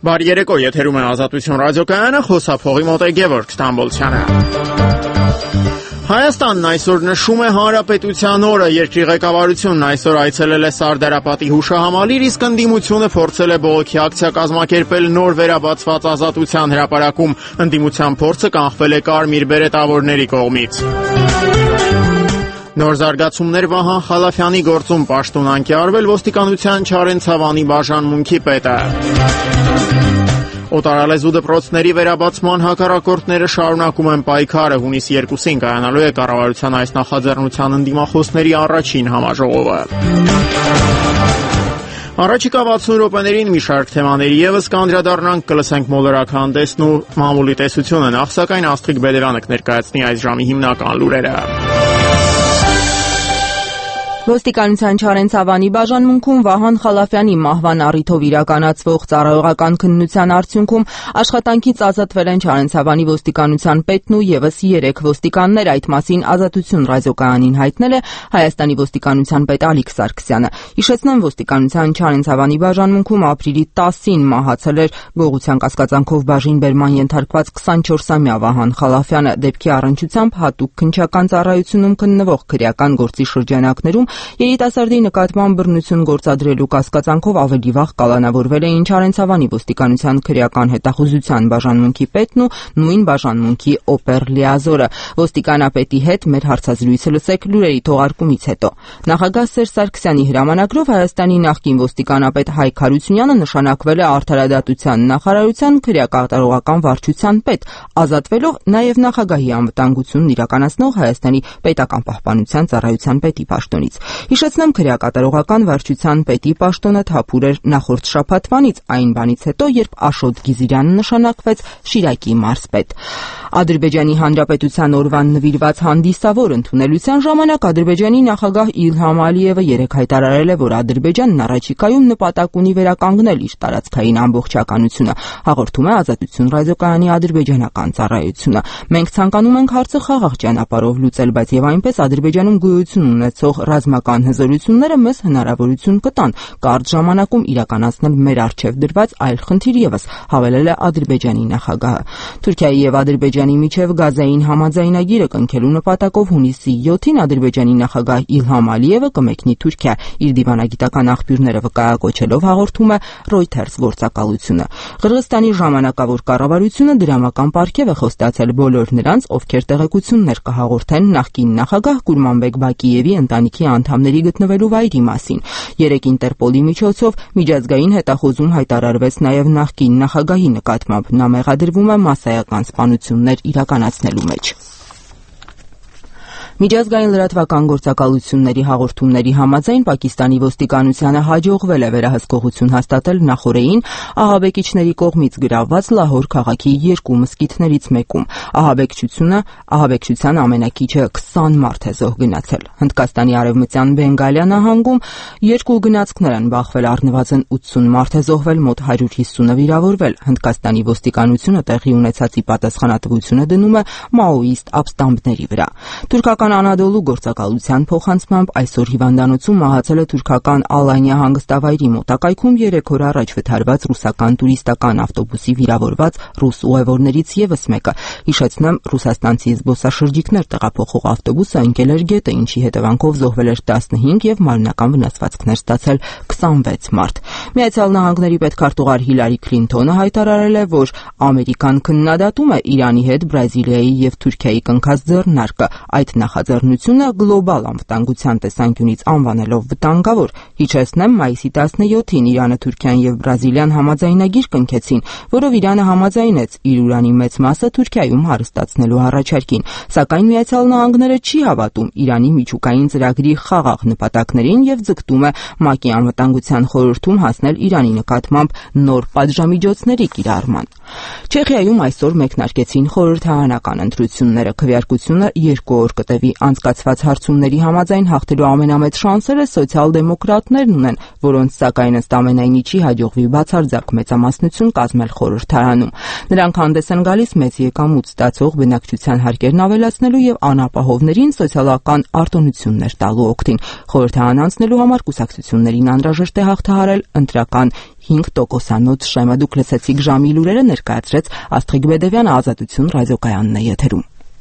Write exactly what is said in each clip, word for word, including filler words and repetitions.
Բարի երեկո, եթերում է Ազատություն ռադիոկայանը, խոսափողի մոտ է Գևորգ Ստամբոլցյանը։ Հայաստանն այսօր նշում է Հանրապետության օրը, երկրի ղեկավարությունն այսօր այցելել է Սարդարապատի հուշահամալիր, իսկ ընդդիմությունը փորձել է բողոքի ակցիա կազմակերպել նոր վերաբացված Ազատության հրապարակում։ Ընդդիմության փորձը կանխվել է կարմիր բերետավորների կողմից։ Նոր զարգացումներ Վահան Խալաֆյանի գործում պաշտոնանկ է արվել ոստիկանության Չարենցավանի բաժանմունքի պետը։ Օտարալեզու դպրոցների վերաբացման հակառակորդները շարունակում են պայքարը, հունիսի երկուսին կայանալու է կառավարության այս նախաձեռնության ընդդիմախոսների առաջին համաժողովը։ Առաջիկա վաթսուն րոպեներին մի շարք թեմաների ևս կանդրադառնանք, կլսենք մոլորակ հանդեսն ու մամուլի տեսությունը, նախ սակայն Աստղիկ Բեդևյանը կներկայացնի այս ժամի հիմնական լուրերը։ Ոստիկանության Չարենցավանի բաժանմունքում Վահան Խալաֆյանի մահվան առիթով իրականացվող ծառայողական քննության արդյունքում աշխատանքից ազատվել են Չարենցավանի ոստիկանության պետն ու ևս երեք ոստիկաններ, այդ մասին Ազատություն ռադիոկայանին հայտնել է Հայաստանի ոստիկանության պետ Ալիկ Սարգսյանը։ Հիշեցնեմ, ոստիկանության Չարենցավանի բաժանմունքում ապրիլի տասին մահացել էր գողության կասկածանքով բաժին բերման ենթարկված քսանչորսամյա Վահան Խալաֆյանը, դեպքի առնչությամբ հատուկ քննչական ծառայությունում քննվող քրեական գործի շրջանակներում երիտասարդի նկատմամբ բռնություն գործադրելու կասկածանքով ավելի վաղ կալանավորվել էին Չարենցավանի ոստիկանության քրեական հետախուզության բաժանմունքի պետն ու նույն բաժանմունքի օպեր Լիազորը։ Ոստիկանապետի հետ մեր հարցազրույցը լսեք լուրերի թողարկումից հետո։ Նախագահ Սերժ Սարգսյանի հրամանագրով Հայաստանի նախկին ոստիկանապետ Հայկ Հարությունյանը նշանակվել է Արդարադատության նախարարության քրեակատարողական վարչության պետ, ազատվելով նաև նախագահի անվտանգությունն իրականացնող Հայաստանի պետական պահպանության ծառայության պետի պաշտոնից։ Հիշեցնեմ, քրեակատարողական վարչության պետի պաշտոնը թափուր էր նախորդ շաբաթվանից, այն բանից հետո, երբ Աշոտ Գիզիրյանը նշանակվեց Շիրակի մարզպետ։ Ադրբեջանի Հանրապետության օրվան նվիրված հանդիսավոր ընդունելության ժամանակ Ադրբեջանի նախագահ Իլհամ Ալիևը երեկ հայտարարել է, որ Ադրբեջանն առաջիկայում նպատակ ունի վերականգնել իր տարածքային ամբողջականությունը, հաղորդում է Ազատություն ռադիոկայանի ադրբեջանական ծառայությունը։ Մենք ցանկանում ենք հարցը խաղաղ ճանապարհով լուծել, բայց եւ այնպես Ադրբեջանում գոյություն ունեցող ռազմական հզորությունները մեզ հնարավորություն կտան կարճ ժամանակում իրականացնել մեր առջև դրված այլ խնդիր ևս, հավելել է Ադրբեջանի նախագահը։ Թուրքիայի եւ Ադրբեջանի միջև գազային համաձայնագիրը կնքելու նպատակով հունիսի յոթին Ադրբեջանի նախագահ Իլհամ Ալիևը կմեկնի Թուրքիա, իր դիվանագիտական աղբյուրները վկայակոչելով, հաղորդում է Reuters գործակալությունը։ Ղրղստանի ժամանակավոր կառավարությունը դրամական պարգև է խոստացել բոլոր նրանց, ովքեր տեղեկություններ կհաղորդեն նախկին նախագահ Կուրմանբեկ Բակիևի ընտանիքի անդամների գտնվելու վայրի մասին։ Երեկ Ինտերպոլի միջոցով միջազգային հետախուզում հայտարարվեց նաև նախկին նախագահի նկատմամբ, նա մեղադրվում է մասսայական սպանություններ իրականացնելու մեջ։ Միջազգային լրատվական գործակալությունների հաղորդումների համաձայն Պակիստանի ոստիկանությանը հաջողվել է վերահսկողություն հաստատել նախօրեին ահաբեկիչների կողմից գրավված Լահոր քաղաքի երկու մզկիթներից մեկում։ Ահաբեկչությունը ահաբեկչության ամենակիչը քսան մարդ է զոհ գնացել։ Հնդկաստանի արևմտյան Բենգալիա նահանգում երկու գնացքներ են բախվել, առնվազն ութսուն մարդ է զոհվել, մոտ հարյուր հիսունը վիրավորվել։ Հնդկաստանի ոստիկանությունը տեղի ունեցածի պատասխանատվությունը դնում է մաոիստ ապստամբների վրա։ Թուրքական Անադոլու գործակալության փոխանցմամբ այսօր հիվանդանոցում մահացել է թուրքական Ալանիա հանգստավայրի մոտակայքում երեք օր առաջ վթարված ռուսական տուրիստական ավտոբուսի վիրավորված ռուս ուղևորներից ևս մեկը։ Հիշեցնեմ, ռուսաստանցի զբոսաշրջիկներ տեղափոխող ավտոբուսը ընկել էր գետը, ինչի հետևանքով զոհվել էր տասնհինգ եւ մարմնական վնասվածքներ ստացել քսանվեց մարդ։ Միացյալ Նահանգների պետքարտուղար Հիլարի Քլինթոնը հայտարարել է, որ Ամերիկան քննադատում է Իրանի հետ Բրազիլիայի եւ Թուրքիայի կնքած ձեռնարկը, այդ նախաձեռնությունը գլոբալ անվտանգության տեսանկյունից անվանելով վտանգավոր։ Հիշեցնեմ, մայիսի տասնյոթին Իրանը, Թուրքիան եւ Բրազիլիան համաձայնագիր կնքեցին, որով Իրանը համաձայնեց իր ուրանի մեծ մասը Թուրքիայում հարստացնելու առաջարկին, սակայն Միացյալ Նահանգները չի հավատում Իրանի միջուկային ծրագրի խաղաղ նպատակներին եւ ձգտում է ՄԱԿ-ի անվտանգության խորհրդում հասնել Իրանի նկատմամբ նոր պատժամիջոցների կիրառման։ Չեխիայում այսօր մեկնարկեցին խորհրդարանական ընտրությունները, քվեարկությունը երկու օր կտևի։ Անցկացված հարցումների համաձայն հաղթելու ամենամեծ շանսերը սոցիալ-դեմոկրատներն ունեն, որոնց սակայն ըստ ամենայնի չի հաջողվի բացարձակ մեծամասնություն կազմել խորհրդարանում։ Նրանք հանդես են գալիս մեծ եկամուտ ստացող բնակչության հարկերն ավելացնելու եւ անապահովներին սոցիալական արտոնություններ տալու օգտին։ Խորհրդարան անցնելու համար կուսակցություններին անհրաժեշտ է հաղթահարել ընտրական առևտրական հինգ տոկոսանոց շեմը։ Դուք լսեցիք ժամի լուրերը, ներկայացրեց Աստղիկ Բեդևյանը, Ազատություն ռադիոկայանն է եթերում։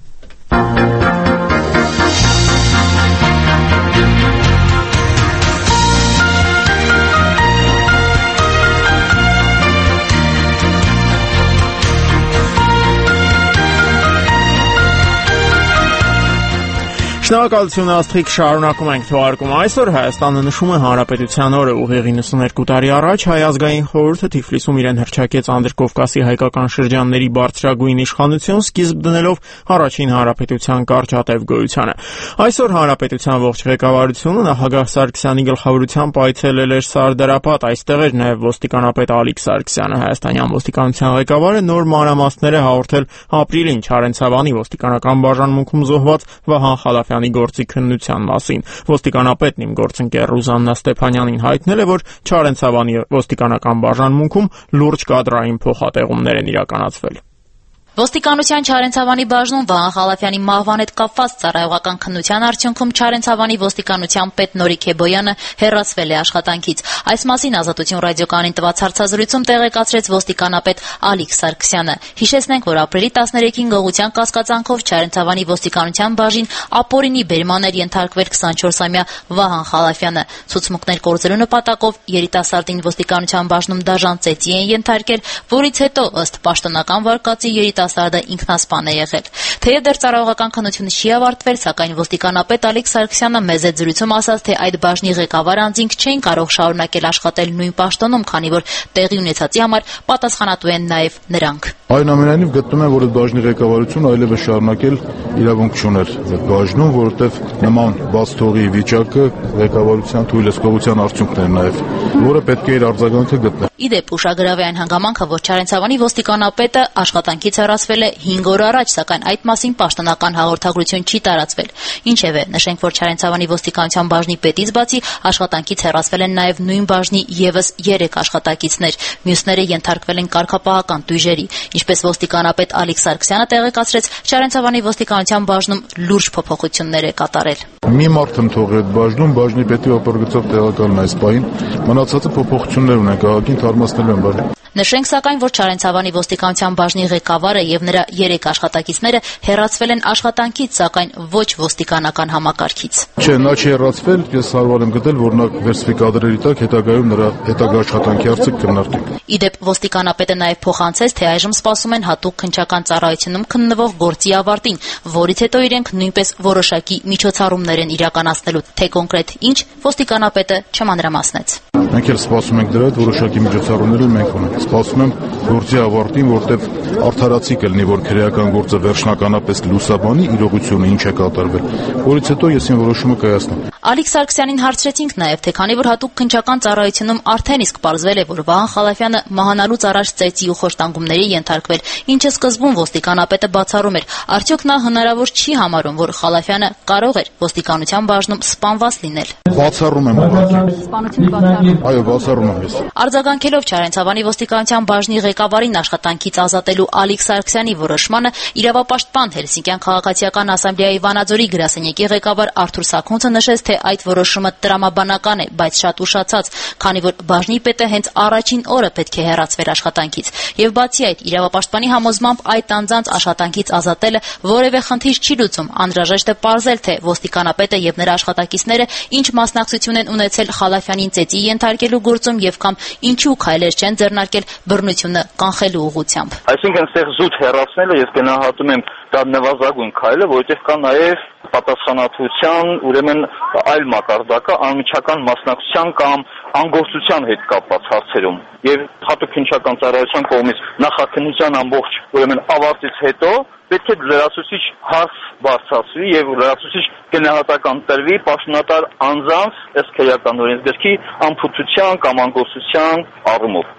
Շնորհակալություն Աստղիկ, շարունակում ենք թողարկում։ Այսօր Հայաստանը նշում է Հանրապետության օրը։ Ուղիղ իննսուներկու տարի առաջ Հայ ազգային խորհուրդը Թիֆլիսում իրեն հռչակեց Անդրկովկասի հայկական շրջանների բարձրագույն իշխանություն, սկիզբ դնելով առաջին հանրապետության կարճատև գոյությանը։ Այսօր Հանրապետության ողջ ղեկավարությունը նախագահ Սարգսյանի գլխավորությամբ այցելել էր Սարդարապատ, այստեղ էր նաև ոստիկանապետ Ալիկ Սարգսյանը։ Հայաստանյան ոստիկանության ղեկավարը նոր մանրամասներ է հաղորդել ապրիլին Չարենցավանի ոստիկանական բաժանմունքում զոհված Վահան Խալափյանի գործի քննության մասին։ Ոստիկանապետն իմ գործընկեր Ռուզաննա Ստեփանյանին հայտնել է, որ Չարենցավանի ոստիկանական բաժանմունքում լուրջ կադրային փոխատեղումներ են իրականացվել։ Ոստիկանության Չարենցավանի բաժնում Վահան Խալափյանի մահվան հետ կապված ծառայողական քննության արդյունքում Չարենցավանի ոստիկանության պետ Նորիկ Հեբոյանը հեռացվել է աշխատանքից։ Այս մասին Ազատություն ռադիոկայանին տված հարցազրույցում տեղեկացրեց ոստիկանապետ Ալիկ Սարգսյանը։ Հիշեցնենք, որ ապրիլի տասներեքին գողության կասկածանքով Չարենցավանի ոստիկանության բաժին ապօրինի բերման էր ենթարկվել քսանչորսամյա Վահան Խալափյանը։ Ցուցմունքներ կորցրելու նպատակով երիտասարդին ոստիկանության բաժնում դաժան ծեծի են ենթարկել, որից հետո ըստ պաշտոնական վարկածի երիտասարդը ինքնասպան է եղել։ Թեև դեռ ծառայողական քննությունը չի ավարտվել, սակայն ոստիկանապետ Ալիկ Սարգսյանը մեծ այդ զրույցում ասաց, թե այդ բաժնի ղեկավար անձինք չէին կարող շարունակել աշխատել նույն պաշտոնում, քանի որ տեղի ունեցածի համար պատասխանատու են նաև նրանք։ Այնուամենայնիվ գտնում եմ, որ այդ բաժնի ղեկավարությունը այլևս շարունակել իրավունք չուներ այդ բաժնում, որովհետև նման բաց թողի վիճակը ղեկավարության թույլատվության արդյունքն էր նաև, որը պետք է իր արձագանքը գտներ։ Ի դեպ, ուշագրավ է այն հանգամանքը, որ Չարենցավանի ոստիկանապետը աշխատանքից հեռացվել է հինգ օր առաջ, սակայն այդ մասին պաշտոնական հաղորդագրություն չի տարածվել։ Ինչևէ, նշենք, որ Չարենցավանի ոստիկանության բաժնի պետից բացի աշխատանքից հեռացվել են նաև նույն բաժնի եւս երեք աշխատակիցներ։ Մյուսները ենթարկվել են կարգապահական տույժերի։ Ինչպես ոստիկանապետ Ալիկ Սարգսյանը տեղեկացրեց, Չարենցավանի ոստիկանության բաժնում լուրջ փոփոխություններ է կատարել։ Մի մարդ եմ թողել այդ բաժնում, բաժնի պետի օպերգծով տեղակալն այս պահին, մնացածը փոփոխություններ ունեն, քաղաքին թարմացնելու են բաժին։ Նշենք սակայն, որ Չարենցավանի ոստիկանության բաժնի ղեկավարը եւ նրա երեք աշխատակիցները հեռացվել են աշխատանքից, սակայն ոչ ոստիկանական համակարգից։ Չէ, նա չի հեռացվել, ես հարմար եմ գտել, որ նա վերցվի կադրերի տակ, հետագայում նրա հետագա աշխատանքի հարցը կքննարկենք։ Ի դեպ, ոստիկանապետը նաև փոխանցեց, թե այժմ սպասում են հատուկ քննչական ծառայությունում քննվող գործի ավարտին, որից հետո իրենք նույնպես որոշակի միջոցառումներ են իրականացնելու, թե կոնկրետ ինչ, ոստիկանապետը չմանրամասնեց։ Մենք էլ սպասում ենք դրա այդ որոշակի միջոցառումները մենք ունենք։ Սպասում եմ գործի ավարտին, որտեղ արդարացի կլինի, որ քրեական գործը վերջնականապես լուսաբանի իրողությունը ինչ է կատարվել, որից հետո ես իմ որոշումը կայացնեմ։ Ալիկ Սարգսյանին հարցրեցինք նաև, թե քանի որ հատուկ քննչական ծառայությունում արդեն իսկ պարզվել է, որ Վահան Խալափյանը մահանալուց առաջ ծեծի ու խոշտանգումների ենթարկվել, ինչը սկզբում ոստիկանապետը բացառում էր, արդյոք նա հնարավոր չի համարում, որ Խալափյանը կարող էր ոստիկանության բաժնում սպանված լինել։ Բացառում եմ ուղղակի։ Սպանություն բացառում։ Այո, բացառում եմ ես։ Արձագանքելով Չարենցավանի ոստիկանության բաժնի ղեկավարին աշխատանքից ազատելու Ալիկ Սարգսյանի որոշմանը, իրավապաշտպան Հելսինկյան քաղաքացիական ասամբլեայի Վանաձորի գրասենյակի ղեկավար Արթուր Սաքունցը նշեց, թե այդ որոշումը տրամաբանական է, բայց շատ ուշացած, քանի որ բաժնի պետը հենց առաջին օրը պետք է հեռացվեր աշխատանքից։ Եվ բացի այդ, իրավապաշտպանի համոզմամբ այդ անձանց աշխատանքից ազատելը որևէ խնդիր չի լուծում, անհրաժեշտ է պարզել, թե ոստիկանապետը եւ նրա աշխատակիցները ինչ մասնակցություն են ունեցել Խալափյանին ծեծի ենթարկելու գործում եւ կամ ինչու քայլեր չեն ձեռնարկել բռնությունը կանխելու ուղղությամբ։ Այսինքն այստեղ զուտ հեռացնելը ես գնահատում եմ դա նվազագույն քայլը, որովհետև կա նաև պատասխանատվության, ուրեմն այլ մակարդակը անմիջական մասնակցության կամ անգործության հետ կապված հարցերում։ Եվ հատուկ քննչական ծառայության կողմից նախաքննության ամբողջ ուրեմն ավարտից հետո պետք է լրացուցիչ հարց բարձրացվի եւ լրացուցիչ գնահատական տրվի պաշտոնատար անձանց ըստ քրեական օրենսգրքի անփութության կամ անգործության առումով։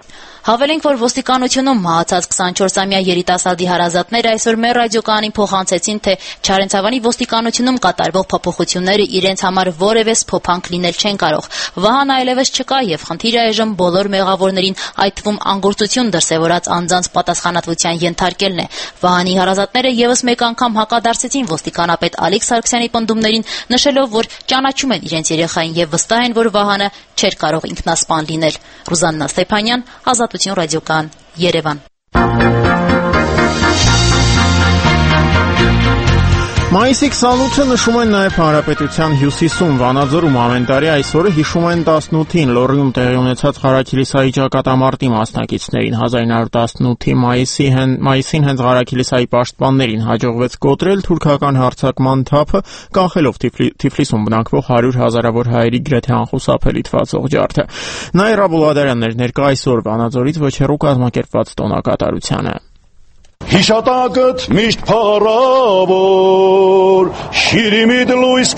Հավելենք, որ ոստիկանությունում մահացած քսանչորսամյա երիտասարդի հարազատները այսօր մեր ռադիոկայանին փոխանցեցին, թե Չարենցավանի ոստիկանությունում կատարվող փոփոխությունները իրենց համար որևէ սփոփանք լինել չեն կարող։ Վահան այլևս չկա եւ խնդիրը այժմ բոլոր մեղավորներին, այդ թվում անգործություն դրսեւորած անձանց պատասխանատվության ենթարկելն է։ Վահանի հարազատները եւս մեկ անգամ հակադարձեցին ոստիկանապետ Ալիկ Սարգսյանի պնդումներին, նշելով, որ ճանաչում են իրենց երեխային եւ վստահ են, որ Վահանը չէր կարող ինքնասպան լինել։ Ռուզաննա Ստեփանյան, Ազատություն ռադիոկայան, Երևան։ Մայիսի քսանութը նշում են նաև Հանրապետության հյուսիսում, Վանաձորում ամեն տարի այս օրը հիշում են տասնութին Լոռիում տեղի ունեցած Ղարաքիլիսայի ճակատամարտի մասնակիցներին։ հազար ինը հարյուր տասնութի մայիսի մայիսին հենց Ղարաքիլիսայի պաշտպաններին հաջողվեց կոտրել թուրքական հարձակման թափը, կանխելով Թիֆլիսում բնակվող հարյուր հազարավոր հայերի գրեթե անխուսափելի թվացող ջարդը։ Նաիրա Բուլղադարյանն էր ներկա այսօր Վանաձորից վճռու կազմակերպված տոնակատարությանը։ Հիշատակդ միշտ փառավոր, շիրիմիդ լույս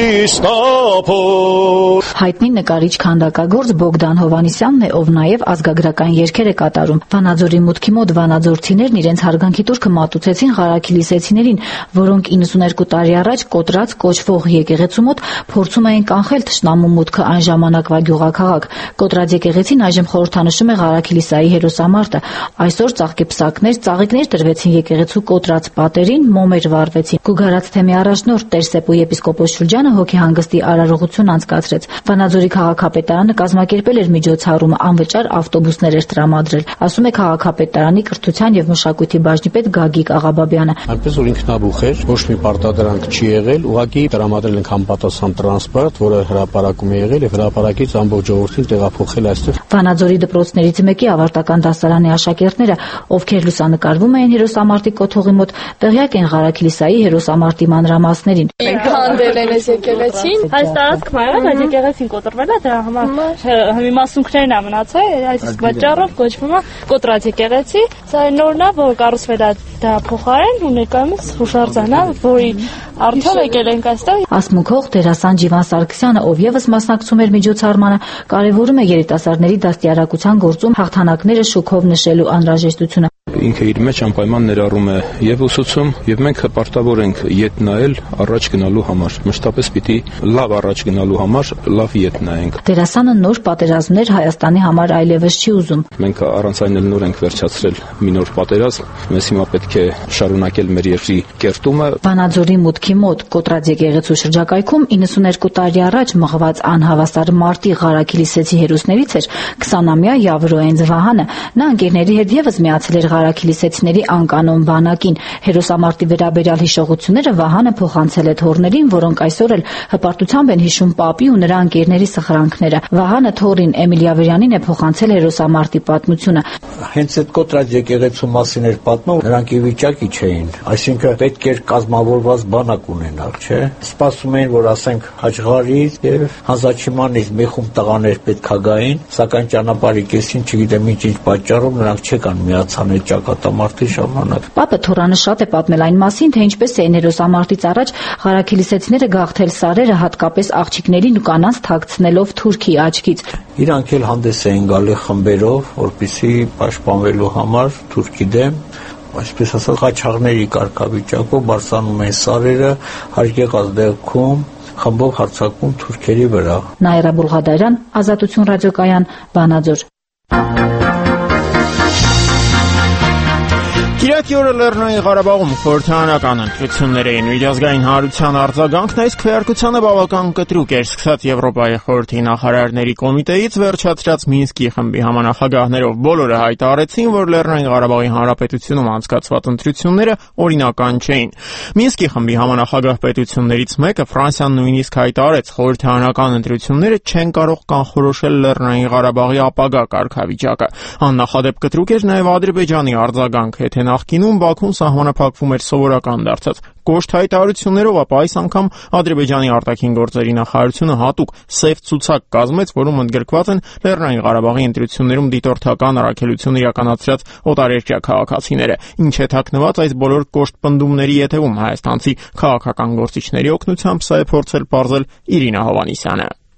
քրիստափոր։ Հայտնի նկարիչ քանդակագործ Բոգդան Հովանիսյանն է, ով նաև ազգագրական երգեր է կատարում։ Վանաձորի մուտքի մոտ վանաձորցիներն իրենց հարգանքի տուրքը մատուցեցին ղարաքիլիսեցիներին, որոնք իննսուներկու տարի առաջ կոտրած կոչվող եկեղեցու մոտ փորձում էին կանխել թշնամու մուտքը այն ժամանակվա գյուղաքաղաք։ Կոտրած եկեղեցին այժմ խորհրդանշում է Ղարաքիլիսայի հերոսամարտը։ Այսօր ծաղկեպսակներ, ծաղիկներ տրվեցին եկեղեցու կոտրած պատերին, մոմեր վառվեցին։ Գուգարաց թեմի առաջնորդ Տեր Սեպու եպիսկոպոս Շուրջանը հոգեհանգստի արարողություն անցկացրեց։ Վանաձորի քաղաքապետարանը կազմակերպել էր միջոցառումը, անվճար ավտոբուսներ էր տրամադրել, ասում է քաղաքապետարանի կրթության եւ մշակույթի բաժնի պետ Գագիկ Աղաբաբյանը։ Այնպես որ ինքնաբուխ էր, ոչ մի պարտադրանք չի եղել, ուղղակի տրամադրել ենք համապատասխան տրանսպորտ, որը հրապարակում է եղել եւ հրապարակից ամբողջ ժողովրդին տեղափոխել այստեղ։ Վանաձորի դպրոցներից մեկի ավարտական դասարանի աշակերտները, ովքեր լուսանկարվում էին հերոսամարտի կոթողի մոտ, տեղյակ են Ղարաքիլիսայի հերոսամարտի մանրամասներին։ Մենք հանդել են այս եկեղեցին, այս տարածքում այլ այդ եկեղեցին կոտրվել է, դրա համար հիմա մասունքներն է մնացել, այս պատճառով կոչվում է կոտրած եկեղեցի, սա նորն է, որ կառուցվել է դա փոխարեն ու ներկայումս հուշարձան է, որի արդյոք եկել ենք այստեղ։ Ասմունքող դերասան Ջիվան Սարգսյանը, ով եւս մասնակցում էր միջոցառմանը, կարևորում է երիտասարդների դաստիարակության գործում հաղթանակները շուքով նշելու անհրաժեշտությունը։ Ինքը իր մեջ անպայման ներառում է եւ ուսուցում, եւ մենք հպարտավոր ենք ետ նայել առաջ գնալու համար։ Մշտապես պիտի լավ առաջ գնալու համար լավ ետ նայենք։ Դերասանը նոր պատերազմներ Հայաստանի համար այլևս չի ուզում։ Մենք առանց այն էլ նոր ենք վերջացրել մի նոր պատերազմ, մեզ հիմա պետք է շարունակել մեր երկրի կերտումը։ Վանաձորի մուտքի մոտ կոտրած եկեղեցու շրջակայքում իննսուներկու տարի առաջ մղված անհավասար մարտի Ղարաքիլիսեցի հերոսներից էր քսանամյա Յավրոենձ Վահանը։ Նա ընկերների հետ եւս միացել էր Ղարաքիլիսեցիների անկանոն բանակին։ Հերոսամարտի վերաբերյալ հիշողությունները Վահանը փոխանցել է թոռներին, որոնք այսօր էլ հպարտությամբ են հիշում պապի ու նրա ընկերների սխրանքները։ Վահանը թոռին Էմիլ Յավրյանին է փոխանցել հերոսամարտի պատմությունը։ Հենց այդ կոտրած եկեղեցու մասին էր պատմում, նրանք ի վիճակի չէին, այսինքն պետք էր կազմավորված բանակ ունենալ, չէ՞։ Սպասում էին, որ ասենք Հաջղարից եւ Հանզաչիմանից մի խումբ տղաներ պետքա գային, սակայն ճանապարհի կեսին, չգիտեմ ինչ-ինչ պատճառով նրանք չեկան միացան այդ ճակատամարտի ժամանակ։ Պապը Թորանը շատ է պատմել այն մասին, թե ինչպես էին հերոսամարտից առաջ Ղարաքիլիսեցիները գաղթել սարերը, հատկապես աղջիկներին ու կանանց թաքցնելով թուրքի աչքից։ Իրանք էլ հանդես էին գալի խմբերով, որպեսզի պաշտպանվելու համար թուրքի դեմ, այսպես ասած ղաչաղների կարգավիճակով բարձրանում են սարերը, հարգեղած դեպքում խմբով հարձակվում թուրքերի վրա։ Նաիրա Բուլղադարյան, Ազատություն ռադիոկայան, Վանաձոր։ Կիրակի օրը Լեռնային Ղարաբաղում խորհրդարանական ընտրություններ էին։ Միջազգային հանրության արձագանքն այս քվեարկությանը բավական կտրուկ էր, սկսած Եվրոպայի խորհրդի նախարարների կոմիտեից վերջացրած Մինսկի խմբի համանախագահներով։ Բոլորը հայտարարեցին, որ Լեռնային Ղարաբաղի հանրապետությունում անցկացված ընտրությունները օրինական չէին։ Մինսկի խմբի համանախագահ պետություններից մեկը, Ֆրանսիան, նույնիսկ հայտարարեց, խորհրդարանական ընտրությունները չեն կարող կանխորոշել Լեռնային Ղարաբաղի ապագա կարգավիճակը։ Աննախադեպ կտրուկ էր նաև Ադրբեջանի արձագանքը, թե նախկինում Բաքուն սահմանափակվում էր սովորական դարձած կոշտ հայտարարություններով, ապա այս անգամ Ադրբեջանի արտաքին գործերի նախարարությունը հատուկ սև ցուցակ կազմեց, որում ընդգրկված են Լեռնային Ղարաբաղի ընտրություններում դիտորդական առաքելություն իրականացրած օտարերկրյա քաղաքացիները։ Ինչ է թաքնված այս բոլոր կոշտ պնդումների ետևում, հայաստանցի քաղաքական գործիչների օգնությամբ սա է փորձել պարզել Իրինա Հովանիսյանը։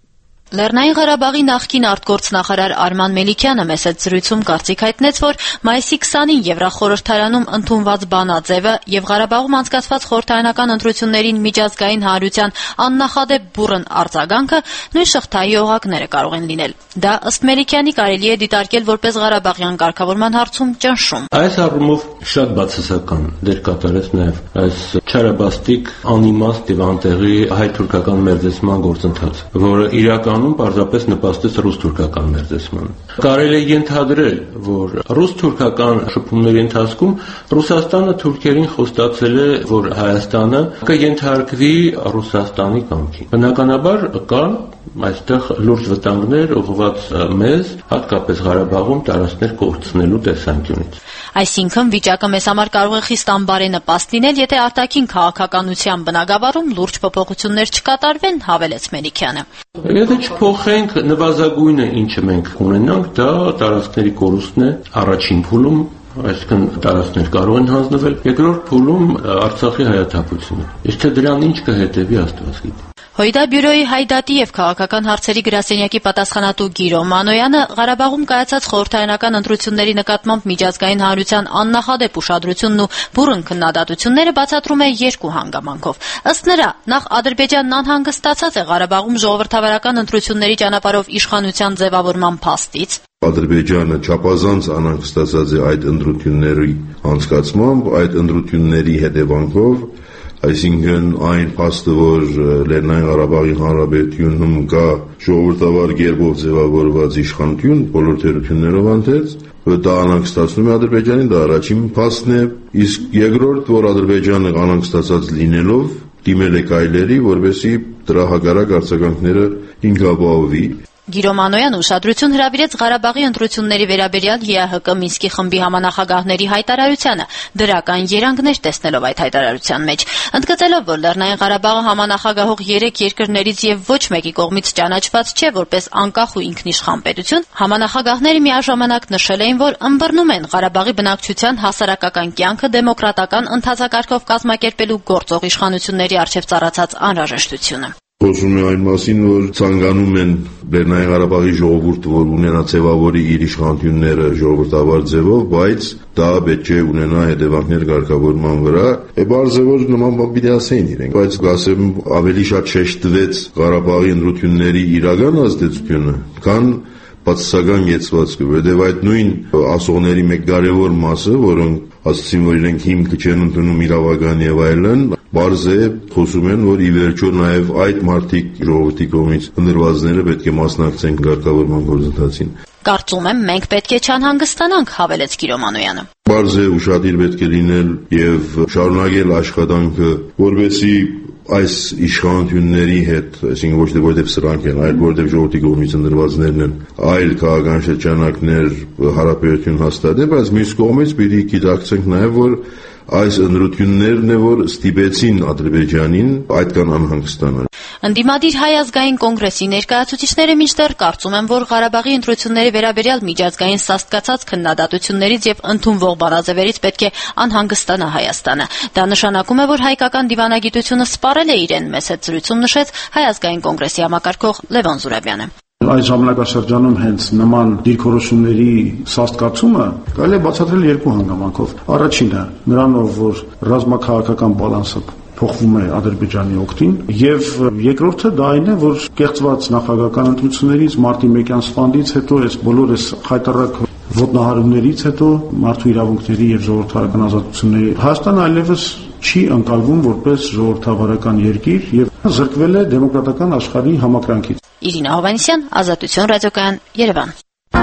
Լեռնային Ղարաբաղի նախկին արտգործնախարար Արման Մելիքյանը մեծ զրույցում կարծիք հայտնեց, որ մայիսի քսանին Եվրախորհրդարանում ընդունված բանաձևը եւ Ղարաբաղում անցկացված խորհրդարանական ընտրություններին միջազգային հանրության աննախադեպ բուռն արձագանքը նույն շղթայի օղակները կարող են լինել։ Դա ըստ Մելիքյանի կարելի է դիտարկել որպես Ղարաբաղյան կարգավորման հարցում ճնշում։ Այս առումով շատ բացասական դեր կատարեց նաեւ այս չարաբաստիկ անիմաստ եւ անտեղի հայ-թուրքական մերձեցման գործընթաց, որը իրական պարզապես նպաստեց ռուս-թուրքական մերձեցման։ Կարելի է ենթադրել, որ ռուս-թուրքական շփումների ընթացքում Ռուսաստանը թուրքերին խոստացել է, որ Հայաստանը կենթարկվի Ռուսաստանի կամքին։ Բնականաբար կան այստեղ լուրջ վտանգներ ուղղված մեզ, հատկապես Ղարաբաղում տարածքներ կորցնելու տեսանկյունից։ Այսինքն վիճակը մեզ համար կարող է խիստ անբարենպաստ լինել, եթե արտաքին քաղաքականության բնագավառում լուրջ փոփոխություններ չկատարվեն, հավելեց Մելիքյանը։ Եթե չփոխենք նվազագույնը, ինչը մենք ունենանք, դա տարածքների կորուստն է առաջին փուլում, այսինքն տարածքներ կարող են հանձնվել, երկրորդ փուլում Արցախի հայաթափությունը։ Իսկ թե դրան ինչ կհետևի, Աստված գիտի։ Հույդա բյուրոյի հայդատի եւ քաղաքական հարցերի գրասենյակի պատասխանատու Գիրո Մանոյանը Ղարաբաղում կայացած խորհրդարանական ընտրությունների նկատմամբ միջազգային հանրության աննախադեպ ուշադրությունն ու բուռն քննադատությունները բացատրում է երկու հանգամանքով։ Ըստ նրա, նախ Ադրբեջանն անհանգստացած է Ղարաբաղում ժողովրդավարական ընտրությունների ճանապարհով իշխանության ձևավորման փաստից։ Ադրբեջանը չափազանց անհանգստացած է այդ ընտրությունների անցկացմամբ, այդ ընտրությունների հետևանքով, այսինքն այն փաստը, որ Լեռնային Ղարաբաղի Հանրապետությունում կա ժողովրդավար գերբով ձևավորված իշխանություն, բոլոր թերություններով անթեց, դա անհանգստացնում է Ադրբեջանին, դա առաջին փաստն է, իսկ երկրորդ, որ Ադրբեջանը անհանգստացած լինելով դիմել է կայլերի, որպեսզի դրա հակառակ արձագանքները ինքնապահովի։ Գիրո Մանոյանը ուշադրություն հրավիրեց Ղարաբաղի ընտրությունների վերաբերյալ ՀԻԱՀԿ Մինսկի խմբի համանախագահների հայտարարությանը, դրական երանգներ տեսնելով այդ հայտարարության մեջ, ընդգծելով, որ Լեռնային Ղարաբաղը համանախագահող երեք երկրներից եւ ոչ մեկի կողմից ճանաչված չէ որպես անկախ ու ինքնիշխան պետություն, համանախագահները միաժամանակ նշել էին, որ ըմբռնում են Ղարաբաղի բնակչության հասարակական կյանքը դեմոկրատական ընթացակարգով կազմակերպելու գործող իշխանությունների առջև ծառացած անհրաժեշտությունը։ Խոսում է այն մասին, որ ցանկանում են Լեռնային Ղարաբաղի ժողովուրդը, որ ունենա ձևավորի իր իշխանությունները ժողովրդավար ձևով, բայց դա պետք է ունենա հետևանքներ կարգավորման վրա։ Է բարձ է, որ նման բան պիտի ասեին իրենք, բայց ասեմ ավելի շատ շեշտվեց Ղարաբաղի ընտրությունների իրական ազդեցությունը, քան բացասական եցվածքը, որտեղ այդ նույն ասողների մեկ կարևոր մասը, որոնք ասացին, որ իրենք հիմք չեն ընդունում իրավական եւ այլն, բարձ է խոսում են, որ ի վերջո նաեւ այդ մարդիկ ժողովրդի կողմից ընդրվածները պետք է մասնակցեն կարգավորման գործընթացին։ Կարծում եմ, մենք պետք է չանհանգստանանք, հավելեց Գիրո Մանոյանը։ Բարձ է ուշադիր պետք է լինել եւ շարունակել աշխատանքը, որովհետեւ այս իշխանությունների հետ, այսինքն ոչ թե որտեղ սրանք են, այլ որտեղ ժողովրդի կողմից ընդրվածներն են, այլ քաղաքական շրջանակներ հարաբերություն հաստատել, բայց մյուս կողմից պիտի գիտակցենք նաեւ, որ այս ընտրություններն է, որ ստիպեցին Ադրբեջանին այդքան անհանգստանալ։ Ընդդիմադիր Հայ ազգային կոնգրեսի ներկայացուցիչները մինչդեռ կարծում են, որ Ղարաբաղի ընտրությունների վերաբերյալ միջազգային սաստկացած քննադատություններից եւ ընդունվող բանաձևերից պետք է անհանգստանա Հայաստանը։ Դա նշանակում է, որ հայկական դիվանագիտությունը սպառել է իրեն, մեծ զրույցում նշեց Հայ ազգային կոնգրեսի համակարգող Լևոն Զուրաբյանը։ Այս ժամանակաշրջանում հենց նման դիրքորոշումների սաստկացումը կարելի է բացատրել երկու հանգամանքով։ Առաջինը նրանով, որ ռազմաքաղաքական բալանսը փոխվում է Ադրբեջանի օգտին, եւ երկրորդը դա այն է, որ կեղծված նախագահական ընտրություններից մարտի մեկյան սպանդից հետո այս բոլոր այս խայտառակ ոտնահարումներից հետո մարդու իրավունքների եւ ժողովրդական ազատությունների Հայաստանը այլևս չի ընկալվում որպես ժողովրդավարական երկիր եւ զրկվել է դեմոկրատական աշխարհի համակրանքից։ Իրինա Հովանեսյան, Ազատություն ռադիոկայան, Երևան։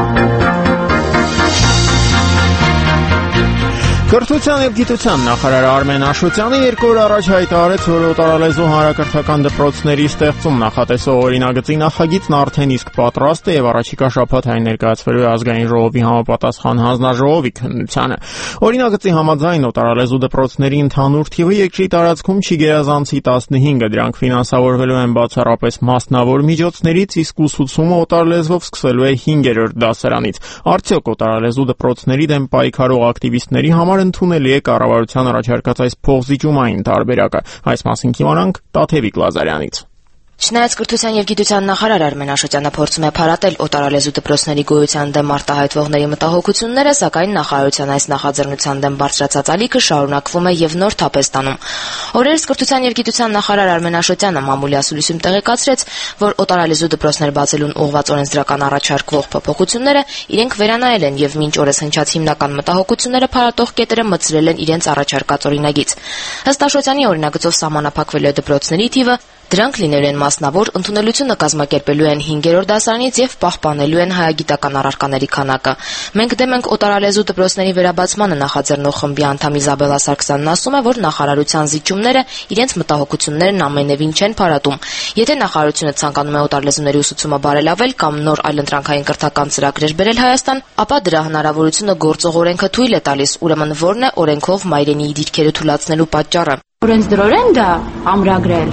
Կրթության եւ գիտության նախարար Արմեն Աշոտյանը երկու օր առաջ հայտարարեց, որ օտարալեզու հանրակրթական դպրոցների ստեղծում նախատեսող օրինագծի նախագիծն արդեն իսկ պատրաստ է եւ առաջիկա շաբաթ այն ներկայացվելու է ազգային ժողովի համապատասխան հանձնաժողովի քննությանը։ Օրինագծի համաձայն օտարալեզու դպրոցների ընդհանուր թիվը երկրի տարածքում չի գերազանցի տասնհինգը, դրանք ֆինանսավորվելու են բացառապես մասնավոր միջոցներից, իսկ ուսուցումը օտարալեզվով սկսելու է հինգերորդ դասարանից։ Արդյոք օտարալեզու դպրոցների դեմ պայքարող ակտիվիստների համար ընդունելի է կառավարության առաջարկած այս փոխզիջումային տարբերակը։ Այս մասին կիմանանք Տաթևիկ Լազարյանից։ Չնայած կրթության եւ գիտության նախարար Արմեն Աշոտյանը փորձում է փարատել օտարալեզու դպրոցների գոյության դեմ արտահայտվողների մտահոգությունները, սակայն նախարարության այս նախաձեռնության դեմ բարձրացած ալիքը շարունակվում է եւ նոր թափ է ստանում։ Օրերս կրթության եւ գիտության նախարար Արմեն Աշոտյանը մամուլի ասուլիսում տեղեկացրեց, որ օտարալեզու դպրոցներ բացելուն ուղղված օրենսդրական առաջարկվող փոփոխությունները իրենք վերանայել են եւ մինչ օրս հնչած հիմնական մտահոգությունները փարատող կետերը մտցրել են իրենց առաջարկած օրինագիծ։ Ըստ Աշոտյանի օրինագծով սահմանափակվելու է դպրոցների թիվը, դրանք լինելու են մասնավոր, ընդունելությունը կազմակերպելու են հինգերորդ դասարանից եւ պահպանելու են հայագիտական առարկաների քանակը։ Մենք դեմ ենք օտարալեզու դպրոցների վերաբացմանը նախաձեռնող խմբի անդամ Իզաբելլա Սարգսյանն ասում է, որ նախարարության զիջումները իրենց մտահոգություններն ամենևին չեն փարատում։ Եթե նախարարությունը ցանկանում է օտարալեզուների ուսուցումը բարելավել կամ նոր այլընտրանքային կրթական ծրագրեր բերել Հայաստան, ապա դրա հնարավորությունը գործող օրենքը թույլ է տալիս, ուրեմն ո՞րն է օրենքով մայրենիի դիրքերը թույլատնելու պատճառը։ Օրենսդրորեն դա ամրագրել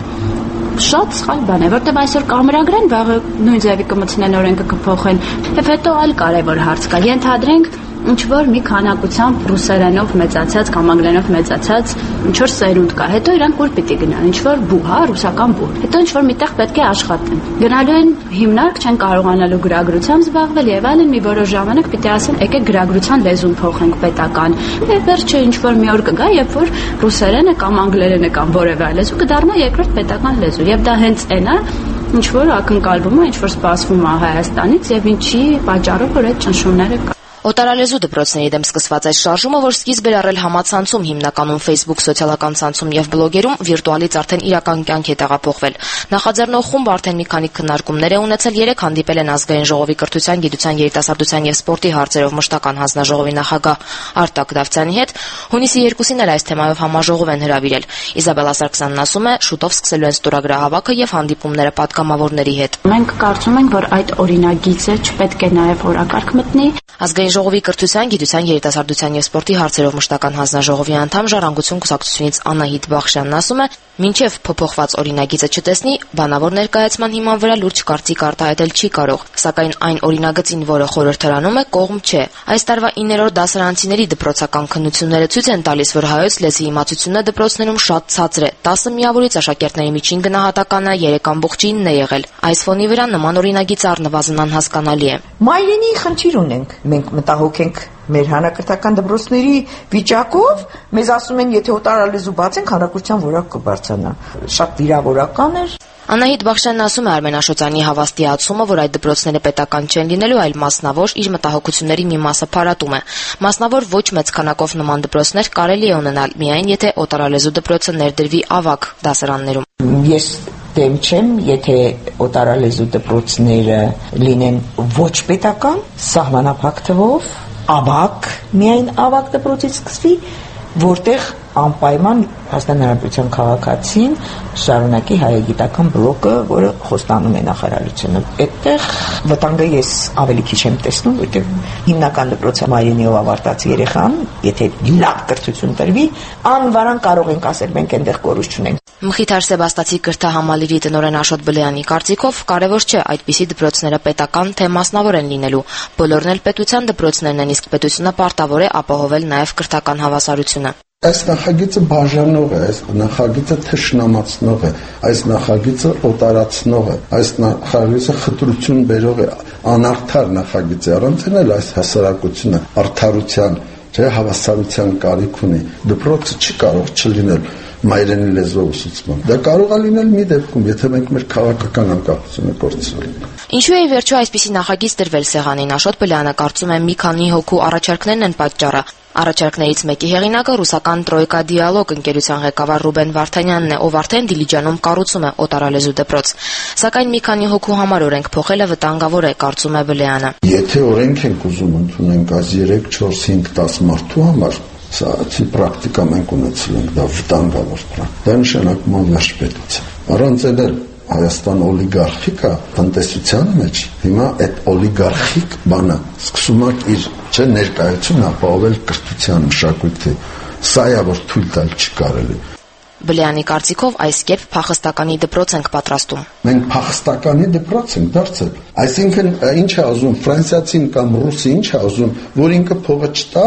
շատ սխալ բան է, որտեղ այսօր կամրագրեն, վաղը նույն ձևի կմտցնեն օրենքը կփոխեն։ Եվ հետո այլ կարևոր հարց կա։ Ենթադրենք ինչ որ մի քանակությամբ ռուսերենով մեծացած կամ անգլերենով մեծացած ինչ որ սերունդ կա, հետո իրանք ուր պիտի գնան, ինչ որ բու, հա, ռուսական բու։ Հետո ինչ որ միտեղ պետք է աշխատեն։ Գնալու են հիմնարկ, չեն կարողանալու գրագրությամբ զբաղվել եւ այլն, մի որոշ ժամանակ պիտի ասեն, եկեք գրագրության լեզուն փոխենք պետական։ Եվ վերջը ինչ որ մի օր կգա, երբ որ ռուսերենը կամ անգլերենը կամ որևէ այլ լեզու կդառնա երկրորդ պետական լեզու։ Եվ դա հենց այն է, ինչ որ ակնկալվում է, ինչ որ սպասվում է Հայաստանից եւ ինչի պատճառով որ այդ ճնշումները կա։ Օտարալեզու դպրոցների դեմ սկսված այս շարժումը, որ սկիզբ էր առել համացանցում, հիմնականում Facebook սոցիալական ցանցում եւ բլոգերում, վիրտուալից արդեն իրական կյանք է տեղափոխվել։ Նախաձեռնող խումբը արդեն մի քանի քննարկումներ է ունեցել, երեք հանդիպել են ազգային ժողովի կրթության, գիտության, երիտասարդության եւ սպորտի հարցերով մշտական հանձնաժողովի նախագահ Արտակ Դավթյանի հետ։ Հունիսի երկուսին էլ այս թեմայով համաժողով են հրավիրել։ Իզաբելլա Սարգսյանն ասում է, շուտով սկսելու են ստորագրահավաքը եւ հանդիպումները պատգամավորների հետ։ Մենք կարծում ենք, որ այդ օրինագիծը չպետք է նաեւ օրակարգ մտնի։ Ազգային ժողովի կրթության, գիտության, երիտասարդության եւ սպորտի հարցերով մշտական հանձնաժողովի անդամ Ժառանգություն կուսակցությունից Անահիտ Բախշյանն ասում է, մինչև փոփոխված օրինագիծը չտեսնի, բանավոր ներկայացման հիման վրա լուրջ կարծիք արտահայտել չի կարող, սակայն այն օրինագծին, որը խորհրդարանում է, կողմ չէ։ Այս տարվա իններորդ դասարանցիների դպրոցական քննությունները ցույց են տալիս, որ հայոց լեզվի իմացությունը դպրոցներում շատ ցածր է։ տասը միավորից աշակերտների միջին գնահատականը երեք ամբողջ ինն է եղել։ Այս ֆոնի վրա նման օրինագիծը առնվազն անհասկանալի է։ Մայրենի խնդիր ունենք, մենք մտահոգ ենք մեր հանրակրթական դպրոցների վիճակով, մեզ ասում են, եթե օտարալեզու բացենք, հանրակրթության որակ կբարձրանա։ Շատ վիրավորական էր։ Անահիտ Բախշյանն ասում է Արմեն Աշոտյանի հավաստիացումը, որ այդ դպրոցները պետական չեն լինելու, այլ մասնավոր իր մտահոգությունների մի մասը փարատում է։ Մասնավոր ոչ մեծ քանակով նման դպրոցներ կարելի է ունենալ, միայն եթե օտարալեզու դպրոցը ներդրվի ավագ դասարաններում։ Ես դեմ չեմ, եթե օտարալեզու դպրոցները լինեն ոչ պետական, սահմանափակ թվով, ավագ, միայն ավագ դպրոցից սկսվի, որտեղ անպայման Հայաստան Հանրապետության քաղաքացին շարունակի հայագիտական բլոկը, որը խոստանում է նախարարությունը։ Այդտեղ վտանգը ես ավելի քիչ եմ տեսնում, որտեղ հիմնական դպրոցը մայրենիով ավարտած երեխան, եթե լավ կրթություն տրվի, անվարան կարող ենք ասել, մենք այնտեղ կորուստ չունենք։ Մխիթար Սեբաստացի կրթահամալիրի տնօրեն Աշոտ Բլեյանի կարծիքով կարևոր չէ այդպիսի դպրոցները պետական թե մասնավոր են լինելու, բոլորն էլ պետության դպրոցներն են, իսկ պետությունը պարտավոր է ապահովել նաև կրթական հավասարությունը։ Այս նախագիծը բաժանող է, այս նախագիծը թշնամացնող է, այս նախագիծը օտարացնող է, այս նախագիծը խտրություն բերող է, անարդար նախագիծ է, առանց էլ այս հասարակությունը արդարության, չէ, հավասարության կարիք ունի։ Դպրոցը չի կարող չլինել մայրենի լեզվով ուսուցման։ Դա կարող է լինել մի դեպքում, եթե մենք մեր քաղաքական անկախությունը կորցրել։ Ինչու է վերջո այսպիսի նախագիծ դրվել սեղանին, Աշոտ Բլեյանը կարծում է մի քանի հոգու առաջարկներն են պատճառը։ Առաջարկներից մեկի հեղինակը ռուսական Տրոյկա դիալոգ ընկերության ղեկավար Ռուբեն Վարդանյանն է, ով արդեն Դիլիջանում կառուցում է օտարալեզու դպրոց։ Սակայն մի քանի հոգու համար օրենք փոխելը վտանգավոր է, կարծում է Բլեյանը։ Եթե օրենք ենք ուզում ընդունենք այս երեք, չորս, հինգ, դաս մարդու համար, սա չի պրակտիկա մենք ունեցել ենք, դա վտանգավոր պրակտիկա։ Դա նշանակում է վերջ պետության։ Առանց էլ Հայաստան օլիգարխիկա տնտեսության մեջ հիմա այդ օլիգարխիկ բանը սկսում է իր չէ ներկայությունը ապահովել կրթության մշակույթի, սա է որ թույլ տալ չի կարելի։ Բլեյանի կարծիքով այս կերպ փախստականի դպրոց ենք պատրաստում։ Մենք փախստականի դպրոց ենք դարձել։ Այսինքն ինչ է ուզում ֆրանսիացին կամ ռուսը ինչ է ուզում, որ ինքը փողը չտա,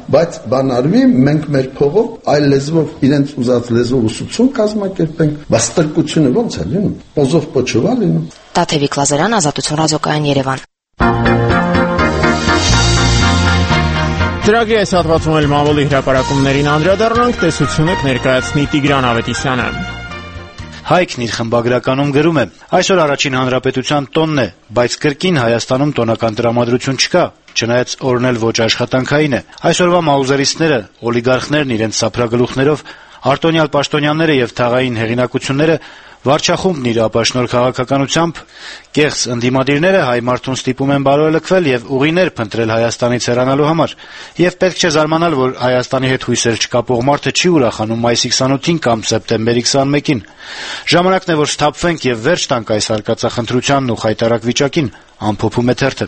բայց բանարվի մենք մեր փողով այլ լեզվով իրենց ուզած լեզվով ուսուցում կազմակերպենք, բայց տրկությունը ո՞նց է լինում, օզով փոչով է լինում։ Տաթևիկ Լազարյան, Ազատություն ռադիոկայան, Երևան։ Ծրագրի այս հատվածում էլ մամուլի հրապարակումներին անդրադառնանք, տեսություն եք ներկայացնի Տիգրան Ավետիսյանը։ Հայքն իր խմբագրականում գրում է. այսօր առաջին հանրապետության տոնն է, բայց կրկին Հայաստանում տոնական տրամադրություն չկա, չնայած օրն էլ ոչ աշխատանքային է։ Այսօրվա մաուզերիստները, օլիգարխներն իրենց սափրագլուխներով, արտոնյալ պաշտոնյաները եւ թաղային հեղինակությունները վարչախումբն իր ապաշնոր քաղաքականությամբ, կեղծ ընդդիմադիրները հայ մարդուն ստիպում են բարոյլքվել եւ ուղիներ փնտրել Հայաստանից հեռանալու համար, եւ պետք չէ զարմանալ, որ Հայաստանի հետ հույսեր չկապող մարդը չի ուրախանում մայիսի քսանութին կամ սեպտեմբերի քսանմեկին։ Ժամանակն է, որ սթափվենք եւ վերջ տանք այս արկածախնդրությանն ու խայտարակ վիճակին, ամփոփում է թերթը։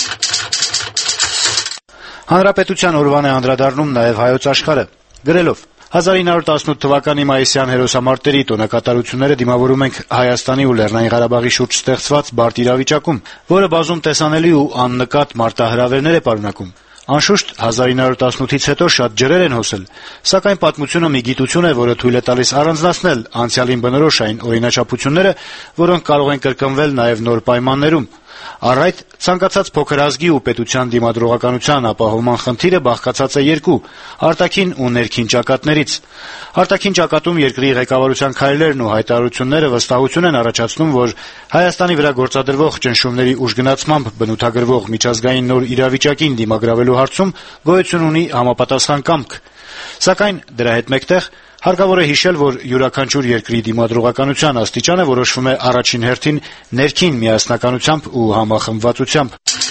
Հանրապետության օրվան է անդրադառնում նաեւ Հայոց Աշխարհը, գրելով. հազար ինը հարյուր տասնութ թվականի մայիսյան հերոսամարտերի տոնակատարությունները դիմավորում ենք Հայաստանի ու Լեռնային Ղարաբաղի շուրջ ստեղծված բարդ իրավիճակում, որը բազում տեսանելի ու աննկատ մարտահրավերներ է պարունակում։ Անշուշտ հազար ինը հարյուր տասնութից հետո շատ ջրեր են հոսել, սակայն պատմությունը մի գիտություն է, որը թույլ է տալիս առանձնացնել անցյալին բնորոշ այն օրինաչափությունները, որոնք կարող են կրկնվել նաեւ նոր պայմաններում։ Առ այդ ցանկացած փոքր ազգի ու պետության դիմադրողականության ապահովման խնդիրը բաղկացած է երկու՝ արտաքին ու ներքին ճակատներից։ Արտաքին ճակատում երկրի ղեկավարության քայլերն ու հայտարարությունները վստահություն են առաջացնում, որ Հայաստանի վրա գործադրվող ճնշումների ուժգնացմամբ բնութագրվող միջազգային նոր իրավիճակին դիմագրավելու հարցում գոյություն ունի համապատասխան կամք։ Սակայն դրա հետ մեկտեղ հարկավոր է հիշել, որ յուրաքանչյուր երկրի դիմադրողականության աստիճանը որոշվում է առաջին հերթին ներքին միասնականությամբ ու համախմբվածությամբ։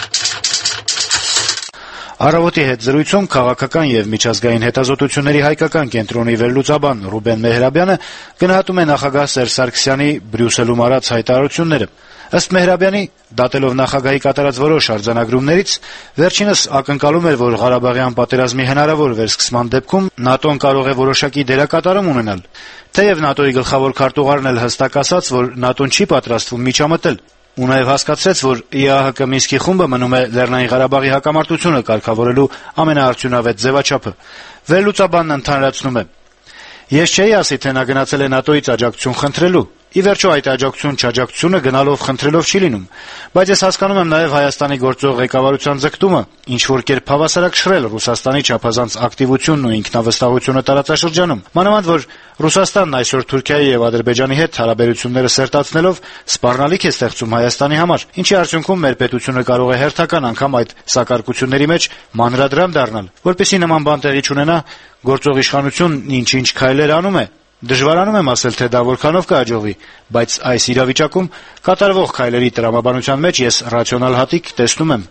Առավոտի հետ զրույցում քաղաքական եւ միջազգային հետազոտությունների հայկական կենտրոնի վերլուծաբան Ռուբեն Մեհրաբյանը գնահատում է նախագահ Սերժ Սարգսյանի Բրյուսելում արած հայտարարությունները։ Ըստ Մեհրաբյանի, դատելով նախագահի կատարած որոշ արձանագրումներից, վերջինս ակնկալում էր, որ Ղարաբաղյան պատերազմի հնարավոր վերսկսման դեպքում ՆԱՏՕ-ն կարող է որոշակի դերակատարում ունենալ։ Թեև ՆԱՏՕ-ի գլխավոր քարտուղարն էլ հստակ ասաց, որ ՆԱՏՕ-ն չի պատրաստվում միջամտել, ու նաև հասկացրեց, որ ԻԱՀԿ Մինսկի խումբը մնում է Լեռնային Ղարաբաղի հակամարտությունը կարգավորելու ամենաարդյունավետ ձևաչափը։ Վերլուծաբանն ընդհանրացնում է. Ես չէի ասի, թե նա գնացել է ՆԱՏՕ-ից աջակցություն խնդրելու։ Ի վերջո այդ աջակցություն-չաջակցությունը գնալով խնդրելով չի լինում, բայց ես հասկանում եմ նաև Հայաստանի գործող ղեկավարության ձգտումը ինչ-որ կերպ հավասարակշռել Ռուսաստանի չափազանց ակտիվությունն ու ինքնավստահությունը տարածաշրջանում, մանավանդ որ Ռուսաստանն այսօր Թուրքիայի եւ Ադրբեջանի հետ հարաբերությունները սերտացնելով սպառնալիք է ստեղծում Հայաստանի համար, ինչի արդյունքում մեր պետությունը կարող է հերթական անգամ այդ սակարկությունների մեջ մանրադրամ դառնալ, որպեսզի նման բան տեղի չունենա, գործող իշխանությունն ինչ-ինչ քայլեր անում է։ Դժվարանում եմ ասել, թե դա որքանով կհաջողվի, բայց այս իրավիճակում կատարվող քայլերի տրամաբանության մեջ ես ռացիոնալ հատիկ տեսնում եմ։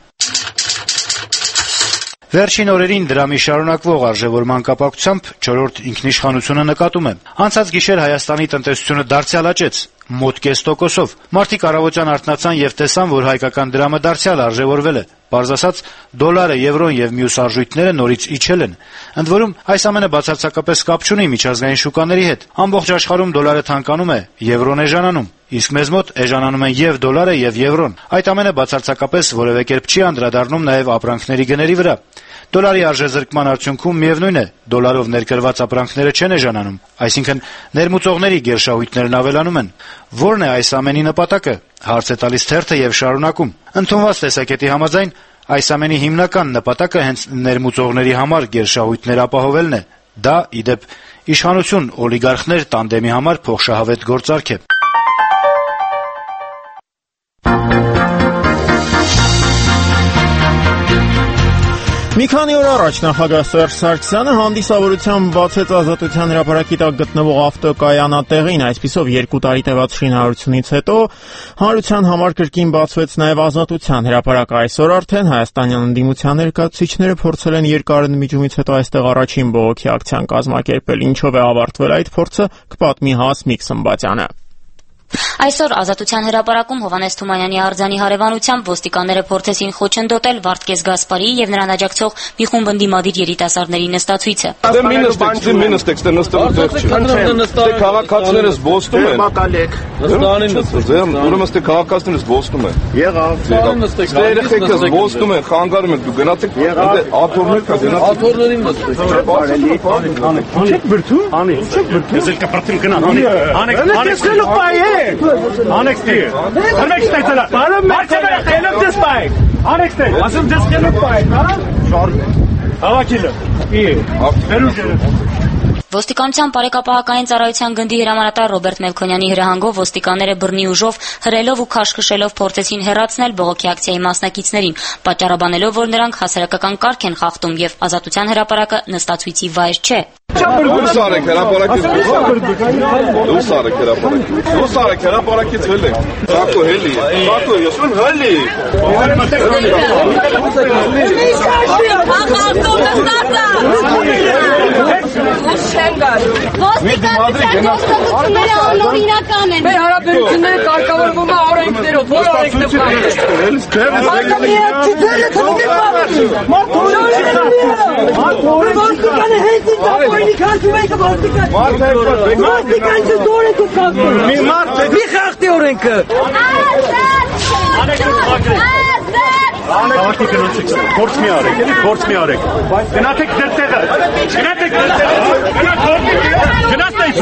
Վերջին օրերին դրամի շարունակվող արժեվորման կապակցությամբ չորրորդ ինքնիշխանությունը նկատում է. Անցած գիշեր Հայաստանի տնտեսությունը դարձյալ աճեց, մոտ կես տոկոսով։ Մարդիկ առավոտյան արթնացան եւ տեսան, որ հայկական դրամը դարձյալ արժեվորվել է։ Պարզ ասած, դոլարը, եվրոն եւ մյուս արժույթները նորից իջել են։ Ընդ որում, այս ամենը բացարձակապես կապ չունի միջազգային շուկաների հետ։ Ամբողջ աշխարհում դոլարը թանկանում է, եվրոն էժանանում, իսկ մեզ մոտ էժանանում են եւ դոլարը եւ եվրոն։ Այդ ամենը բացարձակապես որևէ կերպ չի անդրադառնում նաեւ ապրանքների գների վրա։ Դոլարի արժեզրկման արդյունքում միևնույն է, դոլարով ներկրված ապրանքները չեն էժանանում, այսինքն ներմուծողների գերշահույթներն ավելանում են։ Որն է այս ամենի նպատակը, հարց է տալիս թերթը եւ շարունակում։ Ընդունված տեսակետի համաձայն, այս ամենի հիմնական նպատակը հենց ներմուծողների համար գերշահույթներ ապահովելն է։ Դա, ի դեպ, իշխանություն օլիգարխներ տանդեմի համար փոխշահավետ գործարք է։ Մի քանի օր առաջ նախագահ Սերժ Սարգսյանը հանդիսավորությամբ բացեց Ազատության հրապարակի տակ գտնվող ավտոկայանատեղին, այսպիսով երկու տարի տևած շինարարությունից հետո հանրության համար կրկին բացվեց նաև Ազատության հրապարակը։ Այսօր արդեն հայաստանյան ընդդիմության ներկայացուցիչները փորձել են երկար ընդմիջումից հետո այստեղ առաջին բողոքի ակցիան կազմակերպել, ինչով է ավարտվել այդ փորձը, կպատմի Հասմիկ Սմբատյանը։ Այսօր Ազատության հրապարակում Հովհաննես Թումանյանի արձանի հարևանությամբ ոստիկանները փորձեցին խոչընդոտել Վարդգես Գասպարիի եւ նրան աջակցող մի խումբ ընդդիմադիր երիտասարդների նստացույցը։ Քաղաքացիներս ոստում են։ Նստանին նստում։ Ուրեմն ստե քաղաքացիներս ոստում են։ Եղավ։ Երեխեքս ոստում են, խանգարում են, դու գնացեք աթոռներ կա գնացեք։ Աթոռներին նստեք։ Բարելի։ Չեք բրթում։ Անի։ Չեք բրթում։ Ես էլ կպրտեմ գնան։ Անի։ Անեք, անեք գնալու բայ։ Անեք ստի։ Արմեք ստայցալա։ Մարքերը խելոք դες բայ։ Անեք ստի։ Ասում դες խելոք բայ, հա։ Շար։ Հավաքիլը։ Ի։ Վերուժը։ Ոստիկանության բարեկապահական ծառայության գնդի հրամանատար Ռոբերտ Մելքոնյանի հրահանգով ոստիկանները բռնի ուժով հրելով ու քաշքշելով փորձեցին հեռացնել բողոքի ակցիայի մասնակիցներին, պատճառաբանելով, որ նրանք հասարակական կարգ են խախտում եւ Ազատության հրապարակը նստացույցի վայր չէ։ Դուս արեք հրապարակից դուս արեք հրապարակից դուս արեք հրապարակից հելի Սակո հելի Սակո ես ուն հելի Ոստիկանության գործողությունները անօրինական են։ Մեր հարաբերությունները կարգավորվում է օրենքներով, որ Քաղաքի կնոջիկ, փորձ մի արեք, էլի փորձ մի արեք։ Գնացեք ձեր տեղը։ Գնացեք ձեր տեղը։ Գնացեք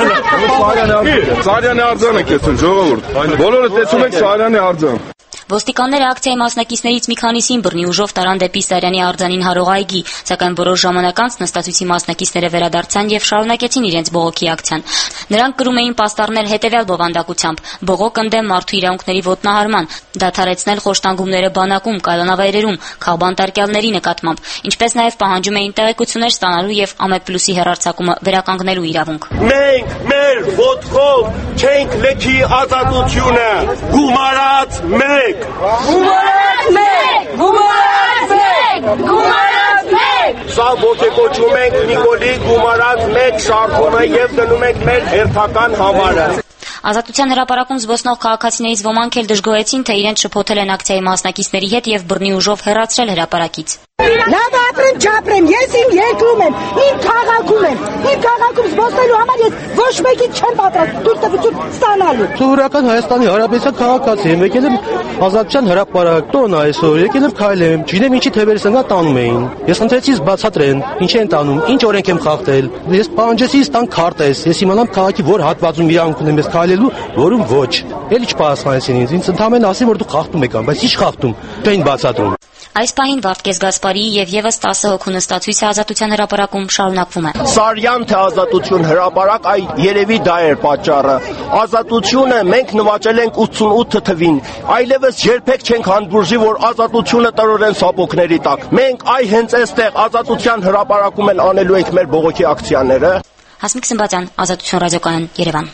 ձեր։ Սարյանի արձանը կեցուն ժողովուրդ։ Բոլորը տեսում եք Սարյանի արձան։ Ոստիկանները ակցիայի մասնակիցներից մի քանիսին բռնի ուժով տարան դեպի Սարյանի արձանին հարող այգի, սակայն որոշ ժամանակ անց նստացույցի մասնակիցները վերադարձան եւ շարունակեցին իրենց բողոքի ակցիան։ Նրանք կրում էին պաստառներ հետեւյալ բովանդակությամբ՝ բողոք ընդդեմ մարդու իրավունքների ոտնահարման, դադարեցնել խոշտանգումները բանակում, կալանավայրերում, քաղբանտարկյալների նկատմամբ, ինչպես նաեւ պահանջում էին տեղեկություններ ստանալու եւ Ամեդպլյուսի հեռարձակումը վերականգնելու իրավունք։ Մենք մեր ոտքով չենք լքի ազատությունը, գումարած մեկ Գումարած մեկ, գումարած մեկ, գումարած մեկ։ Սա ոգեկոչում ենք Նիկոլի գումարած մեկ շարժումը եւ դնում ենք մեր հերթական համարը։ Ազատության հրապարակում զբոսնող քաղաքացիներից ոմանք էլ դժգոհեցին, թե իրենց շփոթել են ակցիայի մասնակիցների հետ եւ բռնի ուժով հեռացրել հրապարակից։ Լավ ապրեմ, չապրեմ, ես իմ երկրում եմ, իմ քաղաքում եմ, իմ քաղաքում զբոսնելու համար ես ոչ մեկին չեմ պատրաստ դուրստվություն ստանալու։ Սովորական Հայաստանի Հանրապետության քաղաքացի եմ, եկել եմ Ազատության հրապարակ, տոն այսօր, եկել եմ քայլեմ, չգիտեմ ինչի թևերս ընկա տանում էին։ Ես ընտրեցի բացատրեն, ինչ են տանում, ինչ օրենք եմ խախտել։ Ես պահանջեցի ստան քարտեզ, ես իմանամ քաղաքի որ հատվածում իրավունք ունեմ ես քայլելու, որում ոչ։ Էլ ինչ պահանջեցին ինձ, ինձ ընդհանրապես ասին, որ դու խախտում եք, բայց ինչ խախտում, դեն բացատրում։ Այս պահին Վարդգես Գասպարիի եւ եւս տասը հոգու նստացույցը Ազատության հրապարակում շարունակվում է։ Սարյան թե Ազատություն հրապարակ, այ երևի դա էր պատճառը։ Ազատությունը մենք նվաճել ենք ութսունութ թվին, այլևս երբեք չենք հանդուրժի, որ Ազատությունը տրորեն սապոկների տակ։ Մենք այ հենց այստեղ Ազատության հրապարակում էլ անելու ենք մեր բողոքի ակցիաները։ Հասմիկ Սմբատյան, Ազատություն ռադիոկայան, Երևան։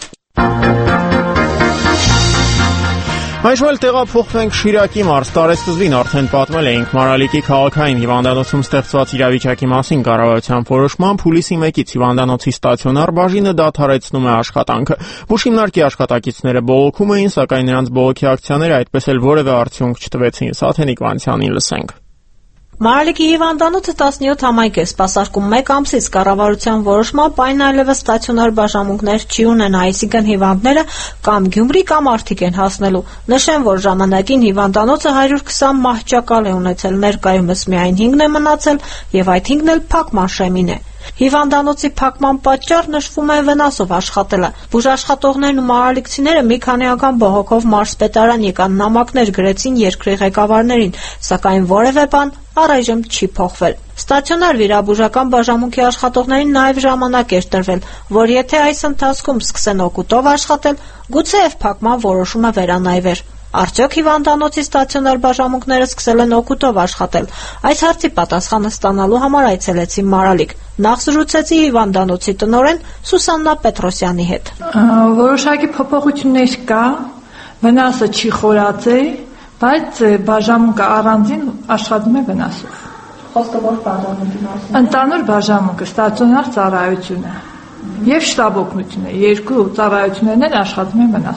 Այժմ էլ տեղափոխվենք Շիրակի մարզ տարեսկզբին արդեն պատմել էինք Մարալիկի քաղաքային հիվանդանոցում ստեղծված իրավիճակի մասին կառավարության որոշմամբ հուլիսի մեկից հիվանդանոցի ստացիոնար բաժինը դադարեցնում է աշխատանքը։ Բուժիմնարկի աշխատակիցները բողոքում էին, սակայն նրանց բողոքի ակցիաները այդպես էլ որևէ արդյունք չտվեցին։ Սաթենիկ Վանցյանին լսենք։ Մարալիկի հիվանդանոցը տասնյոթ համայնք է սպասարկում մեկ ամսից կառավարության որոշմամբ այն այլևս ստացիոնար բաժանմունքներ չի ունենա, այսինքն հիվանդները կամ Գյումրի կամ Արթիկ են հասնելու։ Նշեմ, որ ժամանակին հիվանդանոցը հարյուր քսան մահճակալ է ունեցել, ներկայումս միայն հինգն է մնացել եւ այդ հինգն էլ փակման շեմին է։ Հիվանդանոցի փակման պատճառ նշվում է վնասով աշխատելը։ Բուժաշխատողներն ու մարալիկցիները մի քանի անգամ բողոքով մարզպետարան եկան, նամակներ գրեցին երկրի ղեկավարներին, սակայն որևէ բան առայժմ չի փոխվել։ Ստացիոնար վիրաբուժական բաժանմունքի աշխատողներին նաև ժամանակ էր տրվել, որ եթե այս ընթացքում սկսեն օգուտով աշխատել, գուցեև փակման որոշումը վերանայվեր։ Արդյոք հիվանդանոցի ստացիոնար բաժանմունքները սկսել են օգուտով աշխատել։ Այս հարցի պատասխանը ստանալու համար այցելեցի Մարալիկ։ Նախ զրուցեցի հիվանդանոցի տնօրեն Սուսաննա Պետրոսյանի հետ։ Որոշակի փոփոխություններ կա, վնասը չի խորացել, բայց բաժանմունքը առանձին աշխատում է վնասով։ Խոսքը որ բաժանմունքի մասին։ Ընդհանուր բաժանմունքը ստացիոնար ծառայությունը եւ շտաբ օգնությունը, երկու ծառայություններն աշխատում են վնասով։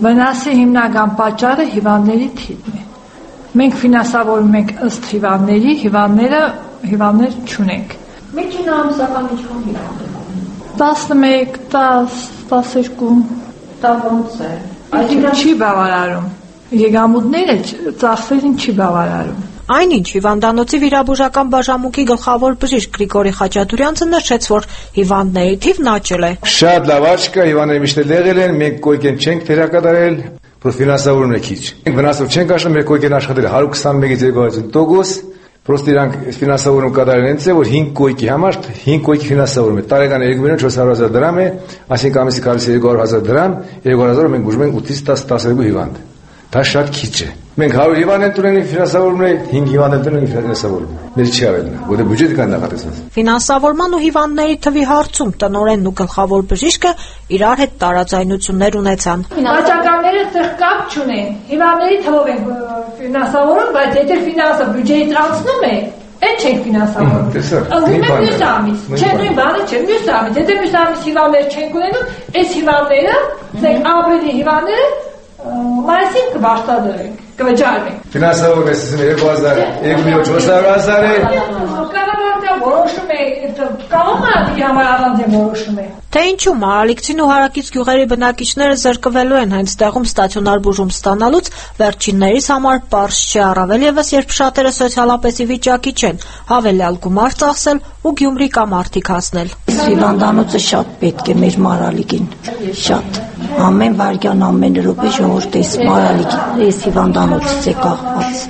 Վնասի հիմնական պատճառը հիվանդների թիվն է։ Մենք ֆինանսավորում ենք ըստ հիվանդների, հիվանդները հիվանդներ չունենք։ Միջին ամսական ինչքան հիվանդ է։ տասնմեկ, տաս, տասներկու, դա ոնց է։ Այսինքն չի բավարարում։ Եկամուտները ծախսերին չի բավարարում։ Այնինչ հիվանդանոցի վիրաբուժական բաժանմունքի գլխավոր բժիշկ Գրիգորի Խաչատուրյանցը նշեց, որ հիվանդների թիվն աճել է։ Շատ լավ աճ կա, հիվանդները միշտ եղել են, մենք կոյկեն չենք թերակատարել, ֆինանսավորումն է քիչ։ Մենք վնասով չենք աշխատում, մեր կոյկեն աշխատել հարյուր քսանմեկից երկու հարյուր տոկոս, պրոստը իրանք ֆինանսավորում կատարել են, որ հինգ կոյկի համար հինգ կոյկի ֆինանսավորում է։ Տարեկան երկու միլիոն չորս հարյուր հազար դրամ է, այսինքն ամիսի կարելի է երկու հարյուր հազար դրամ, երկու հարյուր հազարը մենք բուժում ենք ութից տասներկու հիվանդ։ Դա շատ քիչ է։ Մենք հարյուր հիվանդ են տունել ֆինանսավորումն է, հինգ հիվանդ են տունել ֆինանսավորում։ Մեր չի ավելն, որտեղ բյուջետը կան նախատեսված։ Ֆինանսավորման ու հիվանդների թվի հարցում տնօրենն ու գլխավոր բժիշկը իրար հետ տարաձայնություններ ունեցան։ Վաճառականները այդտեղ կապ չունեն։ Հիվանդների թվով են ֆինանսավորում, բայց եթե ֆինանսը բյուջետից անցնում է, այդ չենք ֆինանսավորում։ Ընկնում է մյուս ամիս։ Չէ, նույն բանը չէ, մյուս ամիս։ Եթե մյուս ամիս հիվանդներ չենք ունենում, այս հիվանդները, ասենք ապրիլի հիվանդները մայիսին կվարտադրենք, կվճարվենք։ Ֆինանսավորում է ասում երկու հազար, երկու միլիոն չորս հարյուր հազար է։ Կառավարությունը որոշում է, կարող է դի համար առանձին որոշում է։ Թե ինչու Մարալիկցին ու հարակից գյուղերի բնակիչները զրկվելու են հենց տեղում ստացիոնար բուժում ստանալուց, վերջիններիս համար պարզ չէ, առավել ևս երբ շատերը սոցիալապես ի վիճակի չեն հավելյալ գումար ծախսել ու Գյումրի կամ Արթիկ հասնել։ Հիվանդանոցը շատ պետք է մեր Մարալիկին, շատ։ Ամեն վայրկյան, ամեն րոպե ժողովուրդ էս Մարալիկին, էս հիվանդանոցից է կախված։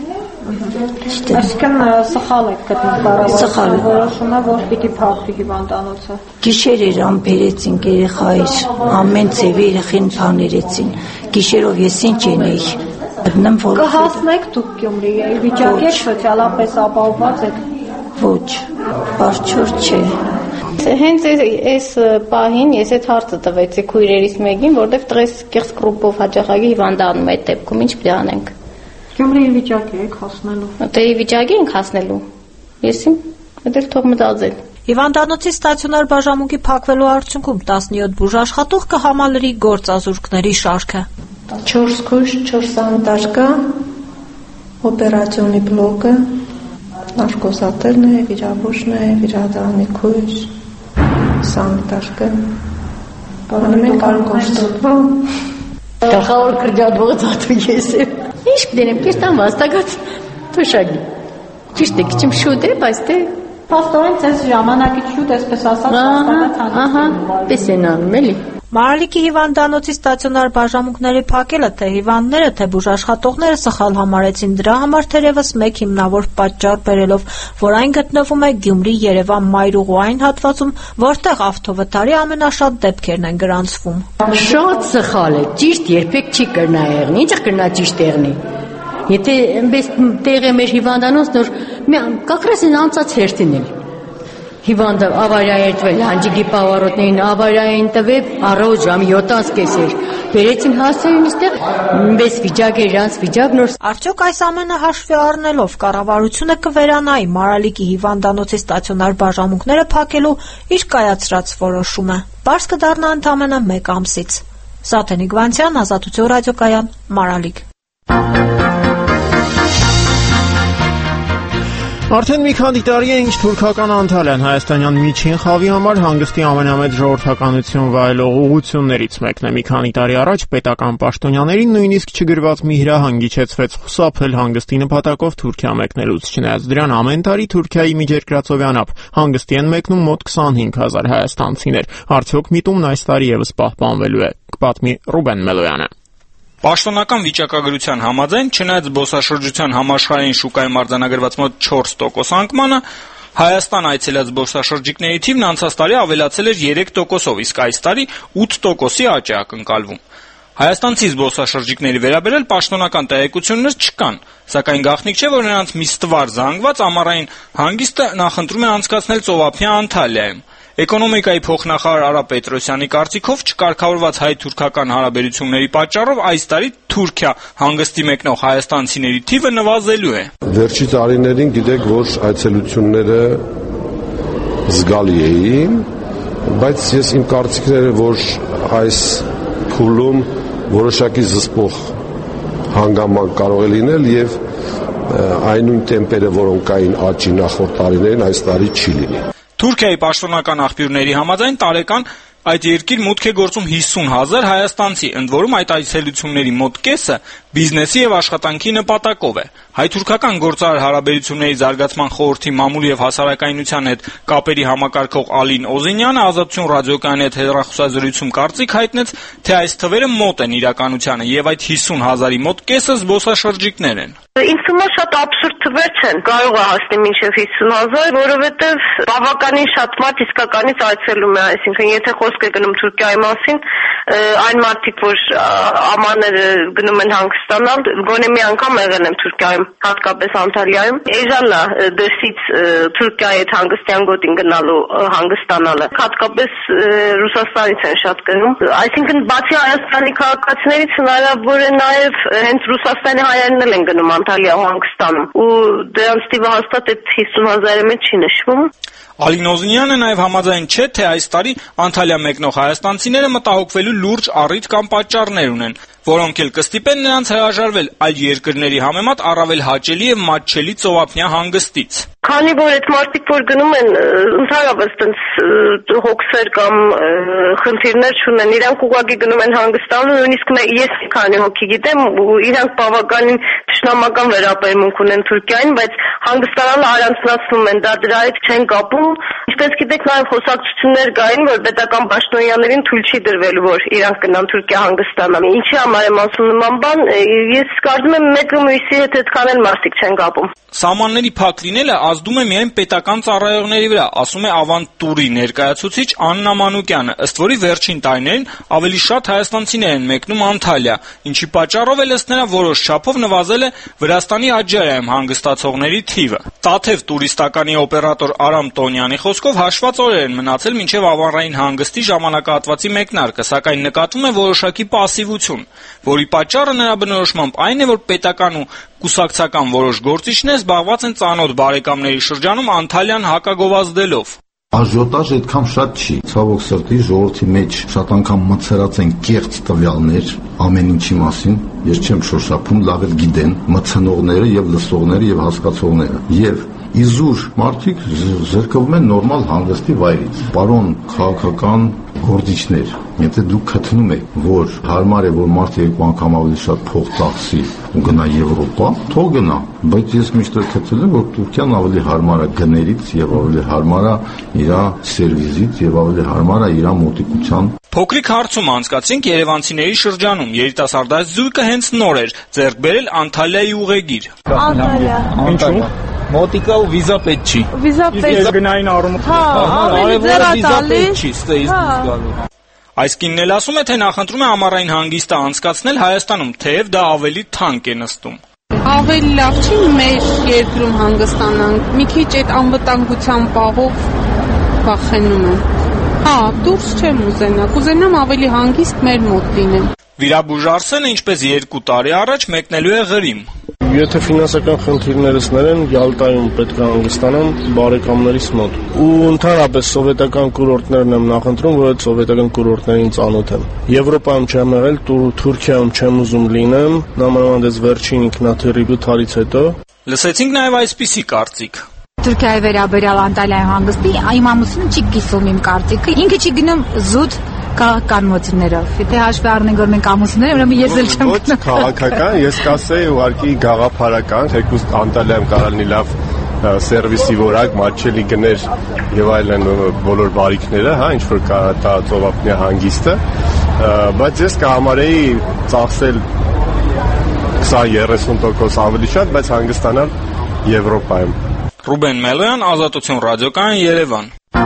Այսինքն սխալ եք գտնում կառավարության որոշումը, որ պիտի փակվի հիվանդանոցը։ Գիշեր էր ամբերեցին երեխայից, ամեն ձևի երեխին բաներեցին։ Գիշերով ես ինչ ենեի։ Գտնեմ որ կհասնեք դուք Գյումրի, վիճակի եք սոցիալապես ապահովված եք։ Ոչ, բարձր չէ։ Հենց այս պահին ես այդ հարցը տվեցի քույրերիս մեկին, որտեղ տղես կեղծ կրուպով հաճախակի հիվանդանում է այդ դեպքում, ինչ պիտի անենք։ Գյումրի վիճակի եք հասնելու։ Դե վիճակի ենք հասնելու։ Եսի, դա թող մտածեն։ Հիվանդանոցի ստացիոնար բաժանմունքի փակվելու արդյունքում տասնյոթ բուժաշխատող կհամալրի գործազուրկների շարքը։ չորս քույր, չորս անտարկա, օպերացիոնի բլոկը, նարկոզատերն է, վիրաբույժն է, վիրադարանի քույր, սանիտարկը։ Անում են կարգոշտով։ Գլխավոր կրճատվողը ծածկի ես եմ։ Ինչ դենեմ, կերտան վաստակած թոշակի։ Ճիշտ է, քիչ շուտ է, բայց դե փաստորեն ցես ժամանակից շուտ էսպես ասած վաստակած հանդիպում։ Ահա, պես են անում էլի։ Մարալիկի հիվանդանոցի ստացիոնար բաժանմունքների փակելը թե հիվանդները, թե բուժաշխատողները սխալ համարեցին, դրա համար թերևս մեկ հիմնավոր պատճառ բերելով, որ այն գտնվում է Գյումրի-Երևան-Մայրուղու այն հատվածում, որտեղ ավտովթարի ամենաշատ դեպքերն են գրանցվում։ Շատ սխալ է, ճիշտ երբեք չի կրնա եղնի, ինչ կրնա ճիշտ եղնի։ Եթե այնպես տեղ է մեր հիվանդանոցն, որ կակրես են անցած հերթին էլ։ Հիվանդը ավարիա էր տվել, հանջիկի պավարոտներին ավարիային տվել, առավոտ ժամը յոթ կեսեր։ Բերեցին հասցեին այստեղ, մեծ վիճակ էր, իրանց վիճակ նոր։ Արդյոք այս ամենը հաշվի առնելով կառավարությունը կվերանայի Մարալիկի հիվանդանոցի ստացիոնար բաժանմունքները փակելու իր կայացրած որոշումը։ Պարզ կդառնա ընդամենը մեկ ամսից։ Սաթենիկ Վանցյան, Ազատություն ռադիոկայան, Մարալիկ։ Արդեն մի քանի տարի է, ինչ թուրքական անթալ են հայաստանյան միջին խավի համար հանգստի ամենամեծ ժողովրդականություն վայելող ուղղություններից մեկն է։ Մի քանի տարի առաջ պետական պաշտոնյաներին նույնիսկ չգրված մի հրահանգ իջեցվեց խուսափել հանգստի նպատակով Թուրքիա մեկնելուց։ Չնայած դրան ամեն տարի Թուրքիայի միջերկրածովյան ափ հանգստի են մեկնում մոտ քսանհինգ հազար հայաստանցիներ։ Արդյոք միտումն այս տարի եւս պահպանվելու է։ Կպատմի Ռուբեն Մելոյանը։ Պաշտոնական վիճակագրության համաձայն, չնայած զբոսաշրջության համաշխարհային շուկայում արձանագրված մոտ չորս տոկոս անկմանը, Հայաստան այցելած զբոսաշրջիկների թիվն անցած տարի ավելացել էր երեք տոկոսով, իսկ այս տարի ութ տոկոսի աճ է ակնկալվում։ Հայաստանցի զբոսաշրջիկների վերաբերել պաշտոնական տեղեկություններ չկան, սակայն գաղտնիք չէ, որ նրանց մի ստվար զանգված ամառային հանգիստը նախընտրում է անցկացնել Ծովափնյա Անտալիայում։ Էկոնոմիկայի փոխնախարար Արա Պետրոսյանի կարծիքով չկարգավորված հայ-թուրքական հարաբերությունների պատճառով այս տարի Թուրքիա հանգստի մեկնող հայաստանցիների թիվը նվազելու է։ Վերջի տարիներին գիտեք, որ այցելությունները զգալի էին, բայց ես իմ կարծիքները, որ այս փուլում որոշակի զսպող հանգամանք կարող է լինել եւ այն նույն տեմպերը, որոնք կային աճի նախորդ տարիներին, այս տարի չի լինի։ Թուրքիայի պաշտոնական աղբյուրների համաձայն տարեկան այդ երկիր մուտք է գործում հիսուն հազար հայաստանցի, ընդ որում այդ այցելությունների մոտ կեսը բիզնեսի եւ աշխատանքի նպատակով է։ Հայ-թուրքական գործարար հարաբերությունների զարգացման խորհրդի մամուլ եւ հասարակայնության հետ կապերի համակարգող Ալին Օզինյանը Ազատություն ռադիոկայանի հետ հեռախոսազրույցում կարծիք հայտնեց, թե այս թվերը մոտ են իրականությանը եւ այդ հիսուն հազարի մոտ կեսը զբոսաշրջիկներ են։ Ինձ թվում է շատ աբսուրդ թվեր չեն, կարող է հասնել մինչև հիսուն հազար, որովհետև բավականին շատ մարդ իսկականից այցելում է, այսինքն եթե խոսք է գնում Թուրքիայի մասին, այն մարդիկ, որ ամաները գնում են հանգստանալ, գոնե մի անգամ եղել եմ Թուրքիայում, հատկապես Անտալիայում, էժան է դրսից Թուրքիայի հետ հանգստյան գոտին գնալու հանգստանալը, հատկապես Ռուսաստանից են շատ գնում, այսինքն բացի Հայաստանի քաղաքացիներից հնարավոր է նաև հենց Ռուսաստանի հայերն են գնում Անտալիա հանգստանում ու դրանց տիպը հաստատ այդ հիսուն հազարի մեջ չի նշվում։ Ալին Օզինյանը նաև համաձայն չէ, թե այս տարի Անտալիա մեկնող հայաստանցիները մտահոգվելու լուրջ առիթ կամ պատճառներ ունեն, որոնք էլ կստիպեն նրանց հրաժարվել այլ երկրների համեմատ առավել հաճելի եւ մատչելի ծովափնյա հանգստից։ Քանի որ այդ մարդիկ, որ գնում են ընդհանրապես տենց հոգսեր կամ խնդիրներ չունեն, իրանք ուղղակի գնում են հանգստանում, նույնիսկ ես մի քանի հոգի գիտեմ, ու իրանք բավականին թշնամական վերաբերմունք ունեն Թուրքիային, բայց հանգստանալը առանձնացնում են, դա դրա հետ չեն կապում։ Ինչպես գիտեք, նաև խոսակցություններ կային, որ պետական պաշտոնյաներին թույլ չի դրվելու, որ իրանք գնան Թուրքիա հանգստանան։ Ինչի համար եմ ասում նման բան, ես կարծում եմ մեկը մյուսի հետ այդքան էլ մարդիկ չեն կապում։ Սահմանների փակ լինելը ազդում է միայն պետական ծառայողների վրա, ասում է Ավանտուրի ներկայացուցիչ Աննա Մանուկյանը, ըստ որի վերջին տարիներին ավելի շատ հայաստանցիներ են մեկնում Անտալիա, ինչի պատճառով էլ ըստ նրա որոշ չափով նվազել է Վրաստանի Աջարայում հանգստացողների թիվը։ Տաթև տուրիստականի օպերատոր Արամ Տոնյանի խոսքով հաշված օրեր են մնացել մինչև ավանային հանգստի ժամանակահատվածի մեկնարկը, սակայն նկատվում է որոշակի պասիվություն, որի պատճառը նրա բնորոշմամբ այն է, որ պետական ու կուսակցական որոշ գործիչներ զբաղված են ծանոթ բարեկամների շրջանում Անտալիան հակագովազդելով։ Աժիոտաժ այդքան շատ չի, ցավոք սրտի ժողովրդի մեջ շատ անգամ մցրած են կեղծ տվյալներ ամեն ինչի մասին, ես չեմ շոշափում, լավ էլ գիտեն մցնողները եւ լսողները եւ հասկացողները։ Եվ իզուր մարդիկ զրկվում են նորմալ հանգստի վայրից։ Պարոն քաղաքական գործիչներ, եթե դուք քթնում եք, որ հարմար է, որ մարդը երկու անգամ ավելի շատ փող ծախսի ու գնա Եվրոպա, թող գնա, բայց ես միշտ քթել եմ, որ Թուրքիան ավելի հարմար է գներից եւ ավելի հարմար է իր սերվիզից եւ ավելի հարմար է իր մոտիկության։ Փոքրիկ հարցում անցկացրինք երևանցիների շրջանում, երիտասարդաց զույգը հենց նոր էր, ձեռք բերել Անտալիայի ուղեգիր։ Անտալիա։ Ինչու՞։ Մոտիկա ու վիզա պետք չի։ Վիզա պետք։ Գնային առումով։ Հա, ավելի վիզա պետք չի, ստեյից դուրս գալու։ Այս կինն էլ ասում է, թե նախընտրում է ամառային հանգիստը անցկացնել Հայաստանում, թեև դա ավելի թանկ է նստում։ Ավելի լավ չի մեր երկրում հանգստանանք, մի քիչ այդ անվտանգության պահով վախենում եմ։ Հա, դուրս չեմ ուզենա, կուզենամ ավելի հանգիստ մեր մոտ լինեմ։ Վիրաբույժ Արսենը, ինչպես երկու տարի առաջ, մեկնելու է Ղրիմ։ Եթե ֆինանսական խնդիրներս ներեն, Յալտայում պետք է հանգստանամ բարեկամներիս մոտ։ Ու ընդհանրապես սովետական կուրորտներն եմ նախընտրում, որ այդ սովետական կուրորտներին ծանոթ եմ։ Եվրոպայում չեմ եղել, Թուրքիայում չեմ ուզում լինեմ, նամանավանդ վերջին ինքնաթիռի թարից հետո։ Լսեցինք նաև այսպիսի կարծիք։ Թուրքիայի վերաբերյալ Անտալիայի հանգստի իմ ամուսինը չի կիսում իմ կարծիքը, ինքը չի գնում զուտ քաղաքական մոտիվներով։ Եթե հաշվի առնենք, որ մենք ամուսիններ, ուրեմն ես էլ չեմ գնում։ Ոչ քաղաքական, ես կասեի ուղղակի գաղափարական, թեկուզ Անտալիայում կարող լինի լավ սերվիսի որակ, մատչելի գներ եւ այլն բոլոր բարիքները, հա, ինչ որ կա դա ծովափնյա հանգիստը, բայց ես կհամարեի ծախսել քսան երեսուն տոկոս ավելի շատ, բայց հանգստանալ Եվրոպայում։ Ռուբեն Մելոյան, Ազատություն ռադիոկայան, Երևան։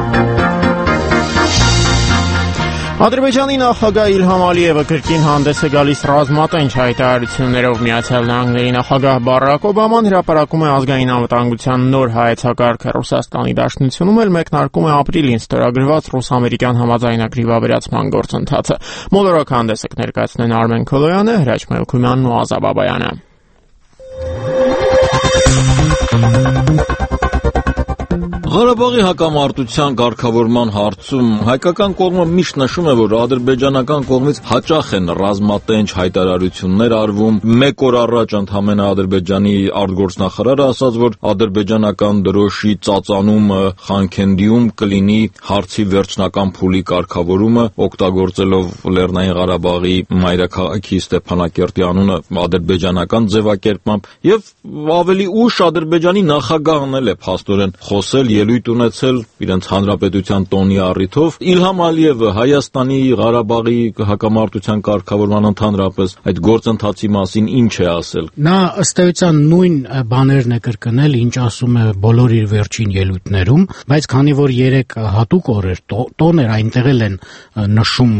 Ադրբեջանի նախագահ Իլհամ Ալիևը կրկին հանդես է գալիս ռազմատենչ հայտարարություններով։ Միացյալ Նահանգների նախագահ Բարաք Օբաման հրապարակում է ազգային անվտանգության նոր հայեցակարգը։ Ռուսաստանի Դաշնությունում էլ մեկնարկում է ապրիլին ստորագրված ռուս-ամերիկյան համաձայնագրի վավերացման գործընթացը։ Մոլորակ հանդեսը կներկայացնեն Արմեն Քոլոյանը, Հրաչ Մելքումյանն ու Ազա Բաբայանը։ Ղարաբաղի հակամարտության կարգավորման հարցում հայկական կողմը միշտ նշում է, որ ադրբեջանական կողմից հաճախ են ռազմատենչ հայտարարություններ արվում։ Մեկ օր առաջ ընդհանրապես Ադրբեջանի արտգործնախարարը ասաց, որ ադրբեջանական դրոշի ծածանումը Խանքենդիում կլինի հարցի վերջնական փուլի կարգավորումը, օգտագործելով Լեռնային Ղարաբաղի մայրաքաղաքի Ստեփանակերտի անունը ադրբեջանական ձևակերպմամբ, եւ ավելի ուշ Ադրբեջանի նախագահն էլ է փաստորեն խոսել, ելույթ ունեցել իրենց հանրապետության տոնի առիթով։ Իլհամ Ալիևը Հայաստանի Ղարաբաղի հակամարտության կարգավորման ընդհանրապես այդ գործընթացի մասին ինչ է ասել։ Նա ըստ էության նույն բաներն է կրկնել, ինչ ասում է բոլոր իր վերջին ելույթներում, բայց քանի որ երեք հատուկ օրեր տոներ այնտեղ էլ են նշում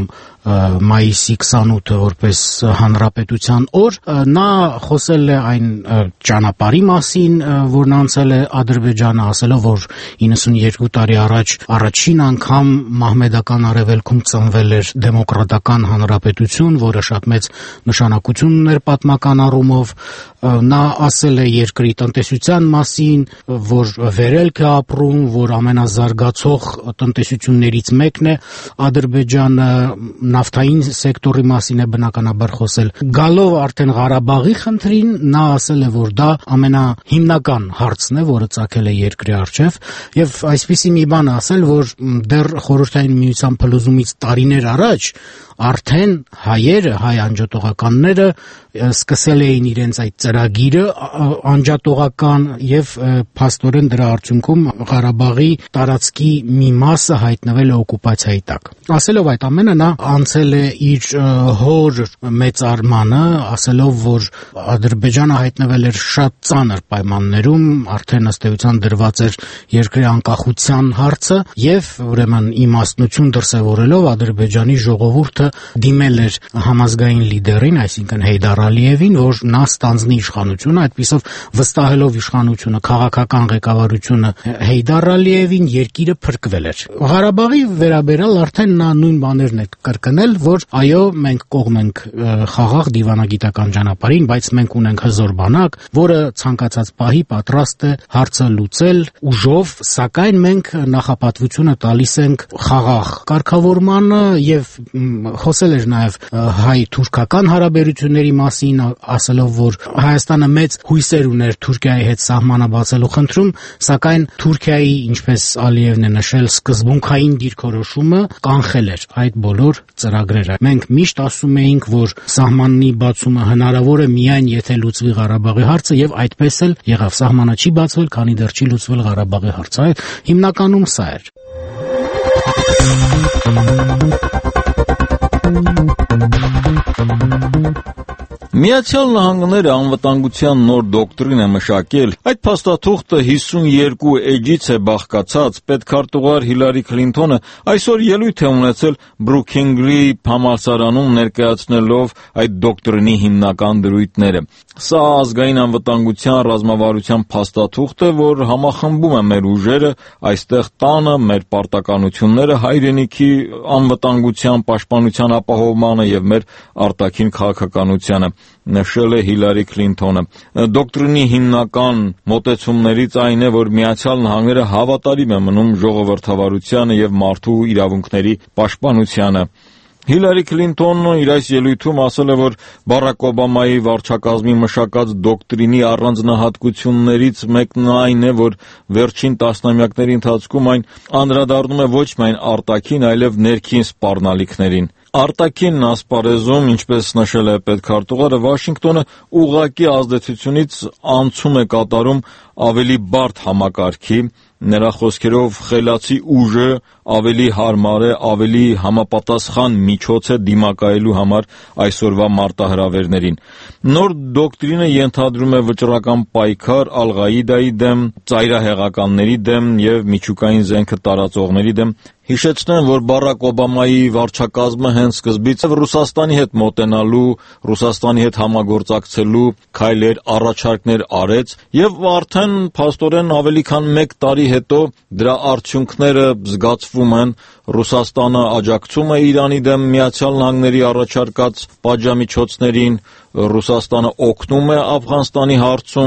մայիսի քսանութը որպես հանրապետության օր, նա խոսել է այն ճանապարհի մասին, որն անցել է Ադրբեջանը, ասելով, որ իննսունյոթ տարի առաջ առաջին անգամ մահմեդական արևելքում ծնվել էր դեմոկրատական հանրապետություն, որը շատ մեծ նշանակություն ուներ պատմական առումով։ Նա ասել է երկրի տնտեսության մասին, որ վերելք է ապրում, որ ամենազարգացող տնտեսություններից մեկն է Ադրբեջանը, նավթային սեկտորի մասին է բնականաբար խոսել։ Գալով արդեն Ղարաբաղի խնդրին, նա ասել է, որ դա ամենահիմնական հարցն է, որը ծագել է երկրի առջև, եւ այսպիսի մի բան ասել, որ դեռ Խորհրդային Միության փլուզումից տարիներ առաջ արդեն հայերը, հայ անջատողականները սկսել էին իրենց այդ ծրագիրը անջատողական եւ փաստորեն դրա արդյունքում Ղարաբաղի տարածքի մի մասը հայտնվել է օկուպացիայի տակ։ Ասելով այդ ամենը, նա անցել է իր հոր մեծարմանը, ասելով, որ Ադրբեջանը հայտնվել էր շատ ծանր պայմաններում, արդեն ըստ էության դրված էր երկրի անկախության հարցը եւ ուրեմն իմաստնություն դրսեւորելով Ադրբեջանի ժողովուրդը դիմել էր համազգային լիդերին, այսինքն Հեյդար Ալիևին, որ նա ստանձնի իշխանությունը, այդպիսով վստահելով իշխանությունը, քաղաքական ղեկավարությունը Հեյդար Ալիևին, երկիրը փրկվել էր։ Ղարաբաղի վերաբերյալ արդեն նա նույն բաներն է կրկնել, որ այո, մենք կողմ ենք խաղաղ դիվանագիտական ճանապարհին, բայց մենք ունենք հզոր բանակ, որը ցանկացած պահի պատրաստ է հարցը լուծել ուժով, սակայն մենք նախապատվությունը տալիս ենք խաղաղ կարգավորմանը եւ խոսել էր նաև հայ-թուրքական հարաբերությունների մասին, ասելով, որ Հայաստանը մեծ հույսեր ուներ Թուրքիայի հետ սահմանը բացելու խնդրում, սակայն Թուրքիայի, ինչպես Ալիևն է նշել, սկզբունքային դիրքորոշումը կանխել էր այդ բոլոր ծրագրերը։ Մենք միշտ ասում էինք, որ սահմանի բացումը հնարավոր է միայն եթե լուծվի Ղարաբաղի հարցը, եւ այդպես էլ եղավ։ Սահմանը չի բացվել, քանի դեռ չի լուծվել Ղարաբաղի հարցը։ Հիմնականում սա էր։ Միացյալ Նահանգները անվտանգության նոր դոկտրին է մշակել։ Այդ փաստաթուղթը հիսունյոթ էջից է բաղկացած։ Պետքարտուղար Հիլարի Քլինթոնը այսօր ելույթ է ունեցել Բրուքինգրի համալսարանում, ներկայացնելով այդ դոկտրինի հիմնական դրույթները։ Սա ազգային անվտանգության ռազմավարության փաստաթուղթ է, որ համախմբում է մեր ուժերը այստեղ տանը, մեր պարտականությունները հայրենիքի անվտանգության, պաշտպանության ապահովմանը եւ մեր արտաքին քաղաքականությանը, նշել է Հիլարի Քլինթոնը։ Դոկտրինի հիմնական մոտեցումներից այն է, որ Միացյալ Նահանգները հավատարիմ է մնում ժողովրդավարությանը եւ մարդու իրավունքների պաշտպանությանը։ Հիլարի Քլինթոնը իր այս ելույթում ասել է, որ Բարակ Օբամայի վարչակազմի մշակած դոկտրինի առանձնահատկություններից մեկն այն է, որ վերջին տասնամյակների ընթացքում այն անդրադառնում է ոչ միայն արտաքին, այլև ներքին սպառնալիքներին։ Արտաքին ասպարեզում, ինչպես նշել է պետքարտուղարը, Վաշինգտոնը ուղղակի ազդեցությունից անցում է կատարում ավելի բարդ համակարգի, նրա խոսքերով խելացի ուժը ավելի հարմար է, ավելի համապատասխան միջոց է դիմակայելու համար այսօրվա մարտահրավերներին։ Նոր դոկտրինը ենթադրում է վճռական պայքար Ալ-Ղաիդայի դեմ, ծայրահեղականների դեմ եւ միջուկային զենքը տարածողների դեմ։ Հիշեցնեմ, որ Բարակ Օբամայի վարչակազմը հենց սկզբից Ռուսաստանի հետ մոտենալու, Ռուսաստանի հետ համագործակցելու քայլեր, առաջարկներ արեց եւ արդեն փաստորեն ավելի քան մեկ տարի հետո դրա արդյունքները զգացվում են։ Ռուսաստանը աջակցում է Իրանի դեմ Միացյալ Նահանգների առաջարկած պատժամիջոցներին, Ռուսաստանը օգնում է Աֆղանստանի հարցում,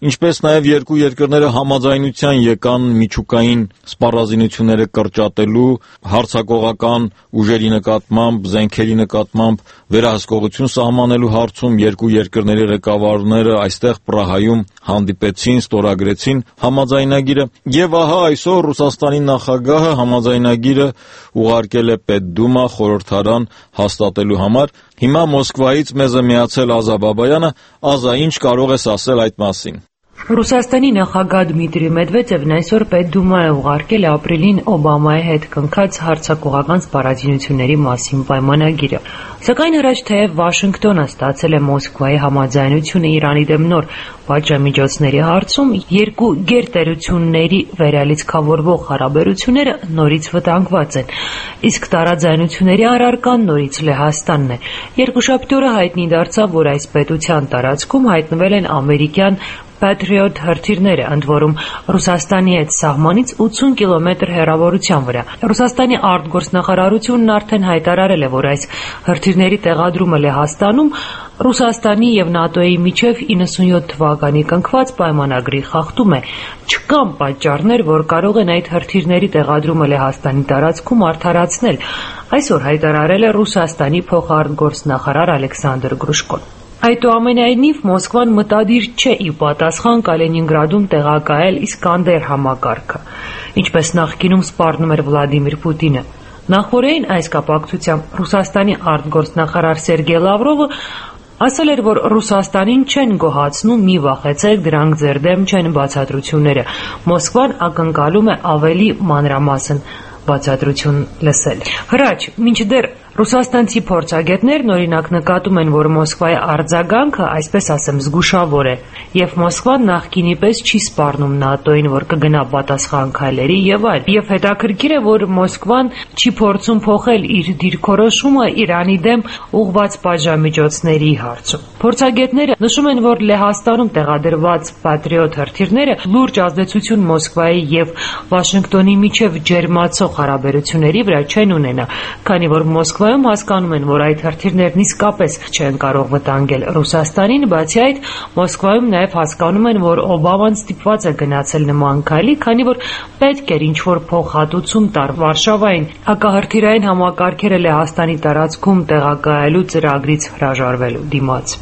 ինչպես նաև երկու երկրները համաձայնության եկան միջուկային սպառազինությունները կրճատելու, հարձակողական ուժերի նկատմամբ, զենքերի նկատմամբ վերահսկողություն սահմանելու հարցում երկու երկրների ղեկավարները այստեղ Պրահայում հանդիպեցին, ստորագրեցին համաձայնագիրը, եւ ահա այսօր Ռուսաստանի նախագահը համաձայնագիրը ուղարկել է Պետդումա խորհրդարան հաստատելու համար։ Հիմա Մոսկվայից մեզ է միացել Ազա Բաբայանը։ Ազա, ինչ կարող ես ասել այդ մասին։ Ռուսաստանի նախագահ Դմիտրի Մեդվեդևն այսօր Պետդումա է ուղարկել ապրիլին Օբամայի հետ կնքած հարձակողական սպառազինությունների մասին պայմանագիրը։ Սակայն առաջ թեև Վաշինգտոնը ստացել է Մոսկվայի համաձայնությունը Իրանի դեմ նոր պատժամիջոցների հարցում, երկու գերտերությունների վերալիցքավորվող հարաբերությունները նորից վտանգված են, իսկ տարաձայնությունների առարկան նորից Լեհաստանն է։ Երկուշաբթի օրը հայտնի դարձավ, որ այս պետության տարածքում հայտնվել են ամերիկյան Patriot հրթիռները, ընդ որում Ռուսաստանի հետ սահմանից ութսուն կիլոմետր հեռավորության վրա։ Ռուսաստանի արտգործնախարարությունն արդեն հայտարարել է, որ այս հրթիռների տեղադրումը Լեհաստանում Ռուսաստանի եւ ՆԱՏՕ-ի միջև իննսունյոթ թվականի կնքված պայմանագրի խախտում է։ Չկան պատճառներ, որ կարող են այդ հրթիռների տեղադրումը Լեհաստանի տարածքում արդարացնել, այսօր հայտարարել է Ռուսաստանի փոխարտգործնախարար Ալեքսանդր Գրուշկոն։ Այդուամենայնիվ Մոսկվան մտադիր չէ ի պատասխան Կալինինգրադում տեղակայել Իսկանդեր համակարգը, ինչպես նախկինում սպառնում էր Վլադիմիր Պուտինը։ Նախորդին այս կապակցությամբ Ռուսաստանի արտգործնախարար Սերգեյ Լավրովը ասել էր, որ Ռուսաստանին չեն գոհացնում, մի վախեցեք, դրանք ձեր դեմ չեն բացատրությունները։ Մոսկվան ակնկալում է ավելի մանրամասն բացատրություն լսել։ Հրաչ, մինչդեռ ռուսաստանցի փորձագետներն օրինակ նկատում են, որ Մոսկվայի արձագանքը, այսպես ասեմ, զգուշավոր է, եւ Մոսկվան նախկինի պես չի սպառնում ՆԱՏՕ-ին, որ կգնա պատասխան քայլերի եւ այլ։ Եվ հետաքրքիր է, որ Մոսկվան չի փորձում փոխել իր դիրքորոշումը Իրանի դեմ ուղղված պատժամիջոցների հարցում։ Փորձագետները նշում են, որ Լեհաստանում տեղադրված Patriot հրթիռները լուրջ ազդեցություն Մոսկվայի եւ Վաշինգտոնի միջև ջերմացող հարաբերությունների վրա չեն ունենա, քանի որ Մոսկվայում հասկանում են, որ այդ հրթիռներն իսկապես չեն կարող վտանգել Ռուսաստանին, բացի այդ Մոսկվայում նաև հասկանում են, որ Օբաման ստիպված է գնացել նման քայլի, քանի որ պետք էր ինչ-որ փոխհատուցում տար Վարշավային հակահրթիռային համակարգերը Լեհաստանի տարածքում տեղակայելու ծրագրից հրաժարվելու դիմաց։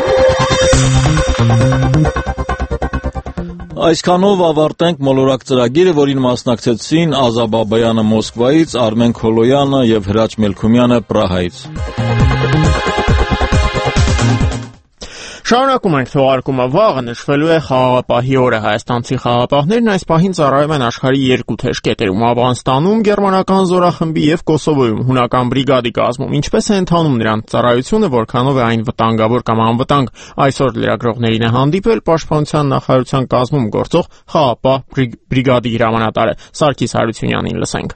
Այսքանով ավարտենք մոլորակ ծրագիրը, որին մասնակցեցին Ազա Բաբայանը Մոսկվայից, Արմեն Քոլոյանը եւ Հրաչ Մելքումյանը Պրահայից։ Շարունակում ենք թողարկումը։ Վաղը նշվելու է խաղաղապահի օրը։ Հայաստանցի խաղաղապահներն այս պահին ծառայում են աշխարհի երկու թեժ կետերում՝ Աֆղանստանում գերմանական զորախմբի եւ Կոսովոյում հունական բրիգադի կազմում։ Ինչպես է ընթանում նրանց ծառայությունը, որքանով է այն վտանգավոր կամ անվտանգ, այսօր լրագրողներին է հանդիպել Պաշտպանության նախարարության կազմում գործող խաղաղապահ բրիգադի հրամանատարը Սարգիս Հարությունյանին։ Լսենք։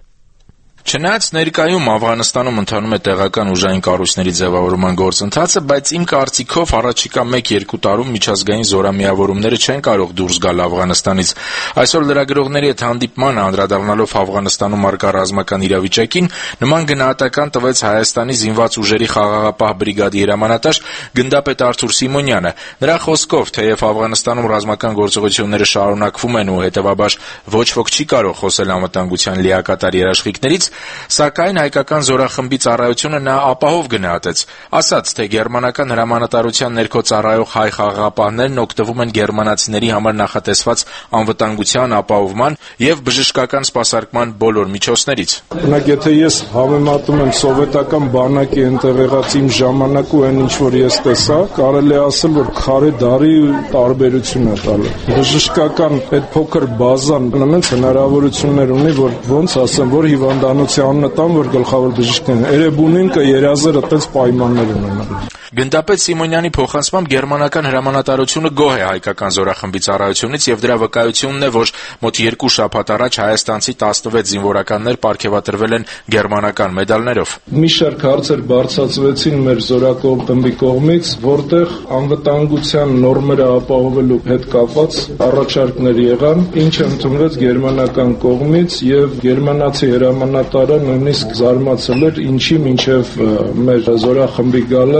Չնայած ներկայում Աֆղանստանում ընթանում է տեղական ուժային կառույցների ձևավորման գործընթացը, բայց իմ կարծիքով առաջիկա մեկ-երկու տարում միջազգային զորամիավորումները չեն կարող դուրս գալ Աֆղանստանից։ Այսօր լրագրողների հետ հանդիպմանը անդրադառնալով Աֆղանստանում առկա ռազմական իրավիճակին, նման գնահատական տվեց Հայաստանի զինված ուժերի խաղաղապահ բրիգադի հրամանատար գնդապետ Արթուր Սիմոնյանը։ Նրա խոսքով, թեև Աֆղանստանում ռազմական գործողությունները շարունակվում են ու հետևաբար ոչ ոք չի կարող խոսել անվտանգության լիակատար երաշխիքներից, սակայն հայկական զորախմբի ծառայությունը նա ապահով գնահատեց, ասաց, թե գերմանական հրամանատարության ներքո ծառայող հայ խաղաղապահներն օգտվում են գերմանացիների համար նախատեսված անվտանգության ապահովման եւ բժշկական սպասարկման բոլոր միջոցներից։ Օրինակ, եթե ես համեմատում եմ սովետական բանակի ընտեղ եղած իմ ժամանակ ու այն ինչ որ ես տեսա, կարելի է ասել, որ քարե դարի տարբերություն է տալու։ Բժշկական այդ փոքր բազան նույնպես հնարավորություններ ունի, որ ոնց ասեմ, որ հիվանդանոցի տան, որ գլխավոր բժիշկն է, Էրեբունին կը երազեր այդպես պայմաններ ունենա։ Գնդապետ Սիմոնյանի փոխանցմամբ գերմանական հրամանատարությունը գոհ է հայկական զորախմբի ծառայությունից եւ դրա վկայությունն է, որ մոտ երկու շաբաթ առաջ հայաստանցի տասնվեց զինվորականներ պարգևատրվել են գերմանական մեդալներով։ Մի շարք հարցեր բարձրացվեցին մեր զորակողմի կողմից, որտեղ անվտանգության նորմերը ապահովելու հետ կապված առաջարկներ եղան, ինչը ընդունվեց գերմանական կողմից եւ գերմանացի հրամանատարը նույնիսկ զարմացել էր, ինչի մինչեւ մեր զորախմբի գալը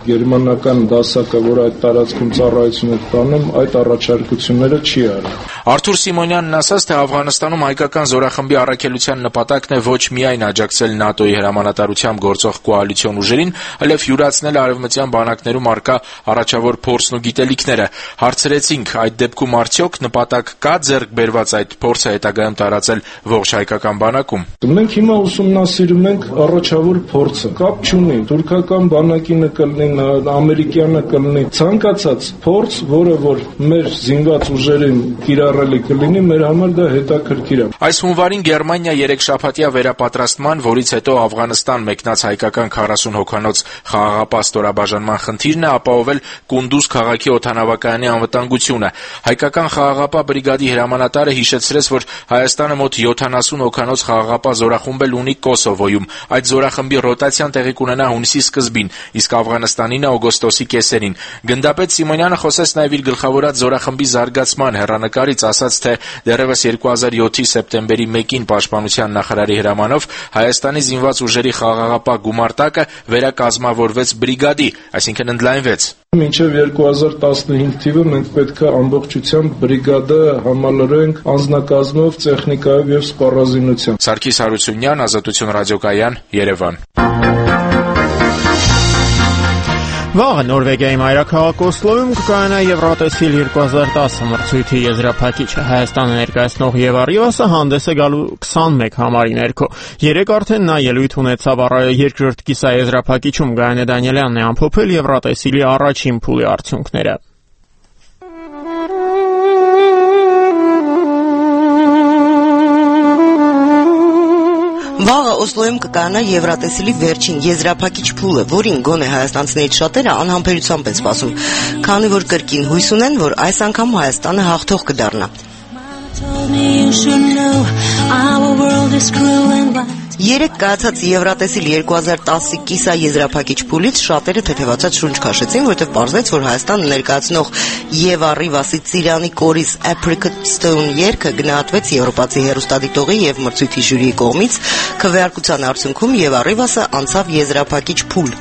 գերմանական դասակը, որ այդ տարածքում ծառայություն է տանում, այդ առաջարկությունները չի արել։ Արթուր Սիմոնյանն ասաց, թե Աֆղանստանում հայկական զորախմբի առաքելության նպատակն է ոչ միայն աջակցել ՆԱՏՕ-ի հրամանատարությամբ գործող կոալիցիոն ուժերին, այլև յուրացնել արևմտյան բանակներում առկա առաջավոր փորձն ու գիտելիքները։ Հարցրեցինք, այդ դեպքում արդյոք նպատակ կա ձեռք բերված այդ փորձը հետագայում տարածել ողջ հայկական բանակում։ Մենք հիմա ուսումնասիրում ենք առաջավոր փորձը։ Կապ չունի, թուրքական բանակինը կլինի, ամերիկյանը կլինի, ցանկացած փորձ, որը որ մեր զինված ուժերին կիրառելի կլինի, մեր համար դա հետաքրքիր է։ Այս հունվարին Գերմանիա երեքշաբաթյա վերապատրաստման, որից հետո Աֆղանստան մեկնած հայկական քառասուն հոգանոց խաղաղապահ ստորաբաժանման խնդիրն է ապահովել Կունդուզ քաղաքի օդանավակայանի անվտանգությունը։ Հայկական խաղաղապահ բրիգադի հրամանատարը հիշեցրեց, որ Հայաստանը մոտ յոթանասուն հոգանոց խաղաղապահ զորախումբ էլ ունի Կոսովոյում։ Այդ զորախմբի ռոտացիան տեղի կունենա հունիսի սկզբին, իսկ Աֆղանստանինը օգոստոսի կեսերին։ Գնդապետ Սիմոնյանը խոսեց նաև իր գլխավորած զորախմբի զարգացման հեռանկարից, ասաց, թե դեռևս երկու հազար յոթի սեպտեմբերի մեկին Պաշտպանության նախարարի հրամանով Հայաստանի զինված ուժերի խաղաղապահ գումարտակը վերակազմավորվեց բրիգադի, այսինքն ընդլայնվեց։ Մինչև երկու հազար տասնհինգ թիվը մենք պետք է ամբողջությամբ բրիգադը համալրենք անձնակազմով, տեխնիկայով եւ սպառազինությամբ։ Սարգիս Հարությունյան, Ազատություն ռադիոկայան, Երևան։ Վաղը Նորվեգիայի մայրաքաղաք Օսլոյում կկայանա Եվրատեսիլ երկու հազար տասը մրցույթի եզրափակիչը։ Հայաստանը ներկայացնող Եվա Ռիվասը հանդես է գալու քսանմեկ համարի ներքո։ Երեկ արդեն նա ելույթ ունեցավ երկրորդ կիսաեզրափակիչում։ Գայանե Դանիելյանն է ամփոփել Եվրատեսիլի առաջին փուլի արդյունքները։ Վաղը Օսլոյում կկայանա Եվրատեսիլի վերջին եզրափակիչ փուլը, որին գոնե հայաստանցիներից շատերը անհամբերությամբ են սպասում, քանի որ կրկին հույս ունեն, որ այս անգամ Հայաստանը հաղթող կդառնա։ Երեկ կայացած Եվրատեսիլ երկու հազար տասի կիսաեզրափակիչ փուլից շատերը թեթևացած շունչ քաշեցին, որտեղ պարզվեց, որ Հայաստանը ներկայացնող Եվա Ռիվասի Ծիրանի կորիս Apricot Stone երգը գնահատվեց եվրոպացի հեռուստադիտողի եւ մրցույթի ժյուրիի կողմից։ Քվեարկության արդյունքում Եվա Ռիվասը անցավ եզրափակիչ փուլ։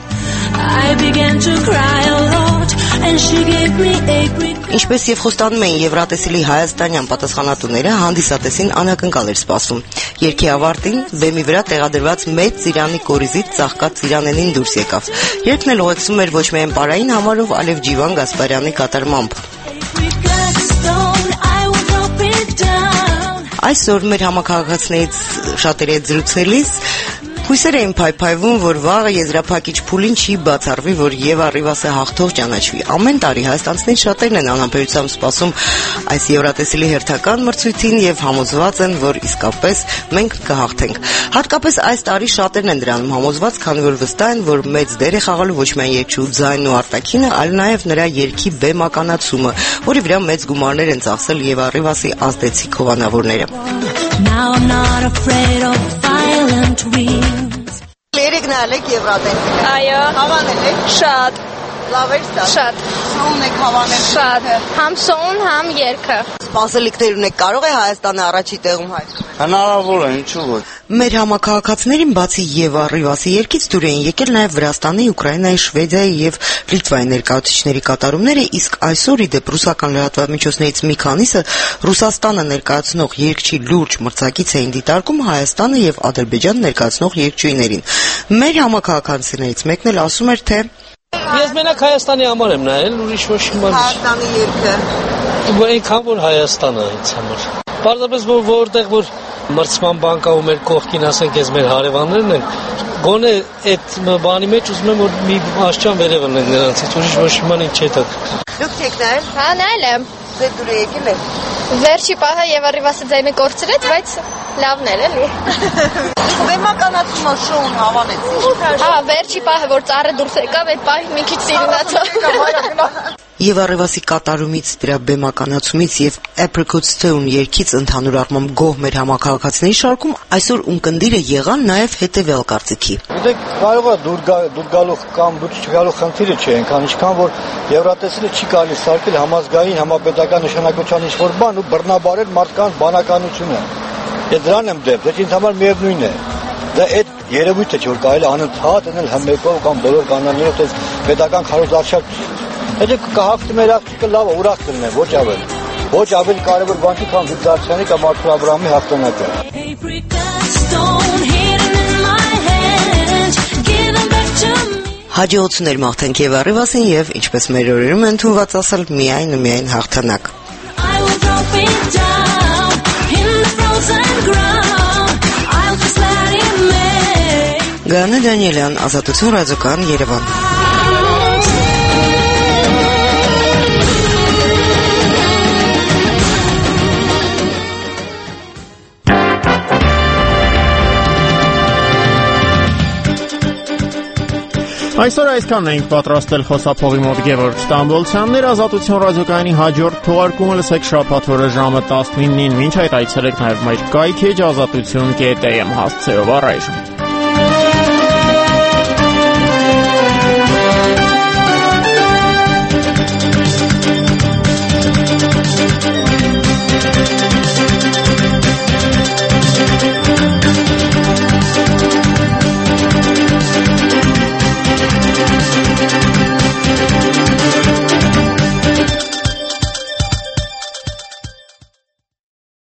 Ինչպես եւ խոստանում էին Եվրատեսիլի հայաստանյան պատասխանատուները, հանդիսատեսին անակնկալ էր սպասում։ Երգի ավարտին բեմի վրա տեղադրված մեծ Ծիրանի կորիզից ծաղկած Ծիրանենին դուրս եկավ։ Երգն էլ ուղեկցում էր ոչ միայն պարային համարով, այլև Ջիվան Գասպարյանի կատարմամբ։ Այսօր մեր համակարգացներից շատերի հետ զրուցելիս հույսեր էին փայփայվում, որ վաղը եզրափակիչ փուլին չի բացառվի, որ Եվա Ռիվասը հաղթող ճանաչվի։ Ամեն տարի հայաստանցիներից շատերն են անհամբերությամբ սպասում այս Եվրատեսիլի հերթական մրցույթին եւ համոզված են, որ իսկապես մենք կհաղթենք։ Հատկապես այս տարի շատերն են դրանում համոզված, քանի որ վստահ են, որ մեծ դեր է խաղալու ոչ միայն երգչու ձայնն ու արտաքինը, այլ նաեւ նրա երգի բեմականացումը, որի վրա մեծ գումարներ են ծախսել Եվա Ռիվասի ազդեցիկ հովանավորները։ Երեք նայեք Եվրատեսիլը։ Այո։ Հավանել եք։ Շատ։ Լավ էր դա։ Շատ։ Սոուն եք հավանել։ Շատ։ Համ սոուն, համ երգը։ Սպասելիքներ ունեք, կարող է Հայաստանը առաջի տեղում հայտնվել։ Հնարավոր է, ինչու՞ ոչ։ Մեր համակարգացիներին բացի Եվա Ռիվասի երգից դուր էին եկել նաև Վրաստանի, Ուկրաինայի, Շվեդիայի եւ Լիտվայի ներկայացուցիչների կատարումները, իսկ այսօր ի դեպ ռուսական լրատվամիջոցներից մի քանիսը Ռուսաստանը ներկայացնող երգչի լուրջ մրցակից էին դիտարկում Հայաստանը եւ Ադրբեջան ներկայացնող երգչուհիներին։ Մեր համակարգացիներից մեկն էլ ասում էր, թե Ես մենակ Հայաստանի համար եմ նայել, ուրիշ ոչ մի բան։ Հայաստանի երգը։ Այնքան որ Հայաստանը ինձ համար։ Պարզապես որ որտեղ որ մրցման բան կա ու մեր կողքին ասենք ես մեր հարևաններն են, գոնե այդ բանի մեջ ուզում եմ որ մի աշճան վերև ունեն նրանցից, ուրիշ ոչ մի բան ինձ չէ տակ։ Դուք եք նայել։ Հա, նայել եմ։ Դե դուր եկել եք։ Վերջի պահը Եվա Ռիվասը ձայնը կորցրեց, բայց լավն էր, էլի։ Բեմականացումը շոուն հավանեցի։ Հա, վերջի պահը որ ծառը դուրս եկավ, այդ պահի մի քիչ սիրունացա։ Եվա Ռիվասի կատարումից, դրա բեմականացումից եւ Apricot Stone երգից ընդհանուր առմամբ գոհ մեր համակարգացիների շարքում այսօր ունկնդիրը եղան նաեւ հետեւյալ կարծիքի։ Դեք կարող է դուր դուր գալու կամ դուր չգալու խնդիրը չէ, այնքան ինչքան որ Եվրատեսիլը չի կարելի սարքել համազգային համապետական նշանակության ինչ-որ բան ու բռնաբարել մարդկանց բանականությունը։ Ես դրան եմ դեմ, դա ինձ համար միևնույն է։ Դա այդ երևույթը չէ որ կարելի անընդհատ անել համեկով կամ բոլոր կանոններով այս պետական քարոզարշավ Եթե կհաղթի մեր աղջիկը լավ ուրախ կլինի, ոչ ավել։ Ոչ ավելի կարևոր բան չի, քան Վիգդարցյանի կամ Արթուր Աբրահամի հաղթանակը։ Հաջողություններ մաղթենք եւ առիվասին եւ ինչպես մեր օրերում ընդունված ասել միայն ու միայն հաղթանակ։ Գաներ Դանիելյան, Ազատություն ռադիոկայան, Երևան։ Այսօր այսքանն էինք պատրաստել խոսափողի մոտ Գևորգ Ստամբոլցյաններ, Ազատություն ռադիոկայանի հաջորդ թողարկումը լսեք շաբաթ օրը ժամը տասնինին, մինչ այդ այցելեք նաև մեր կայք էջ ազատություն կետ էմ հասցեով առայժմ։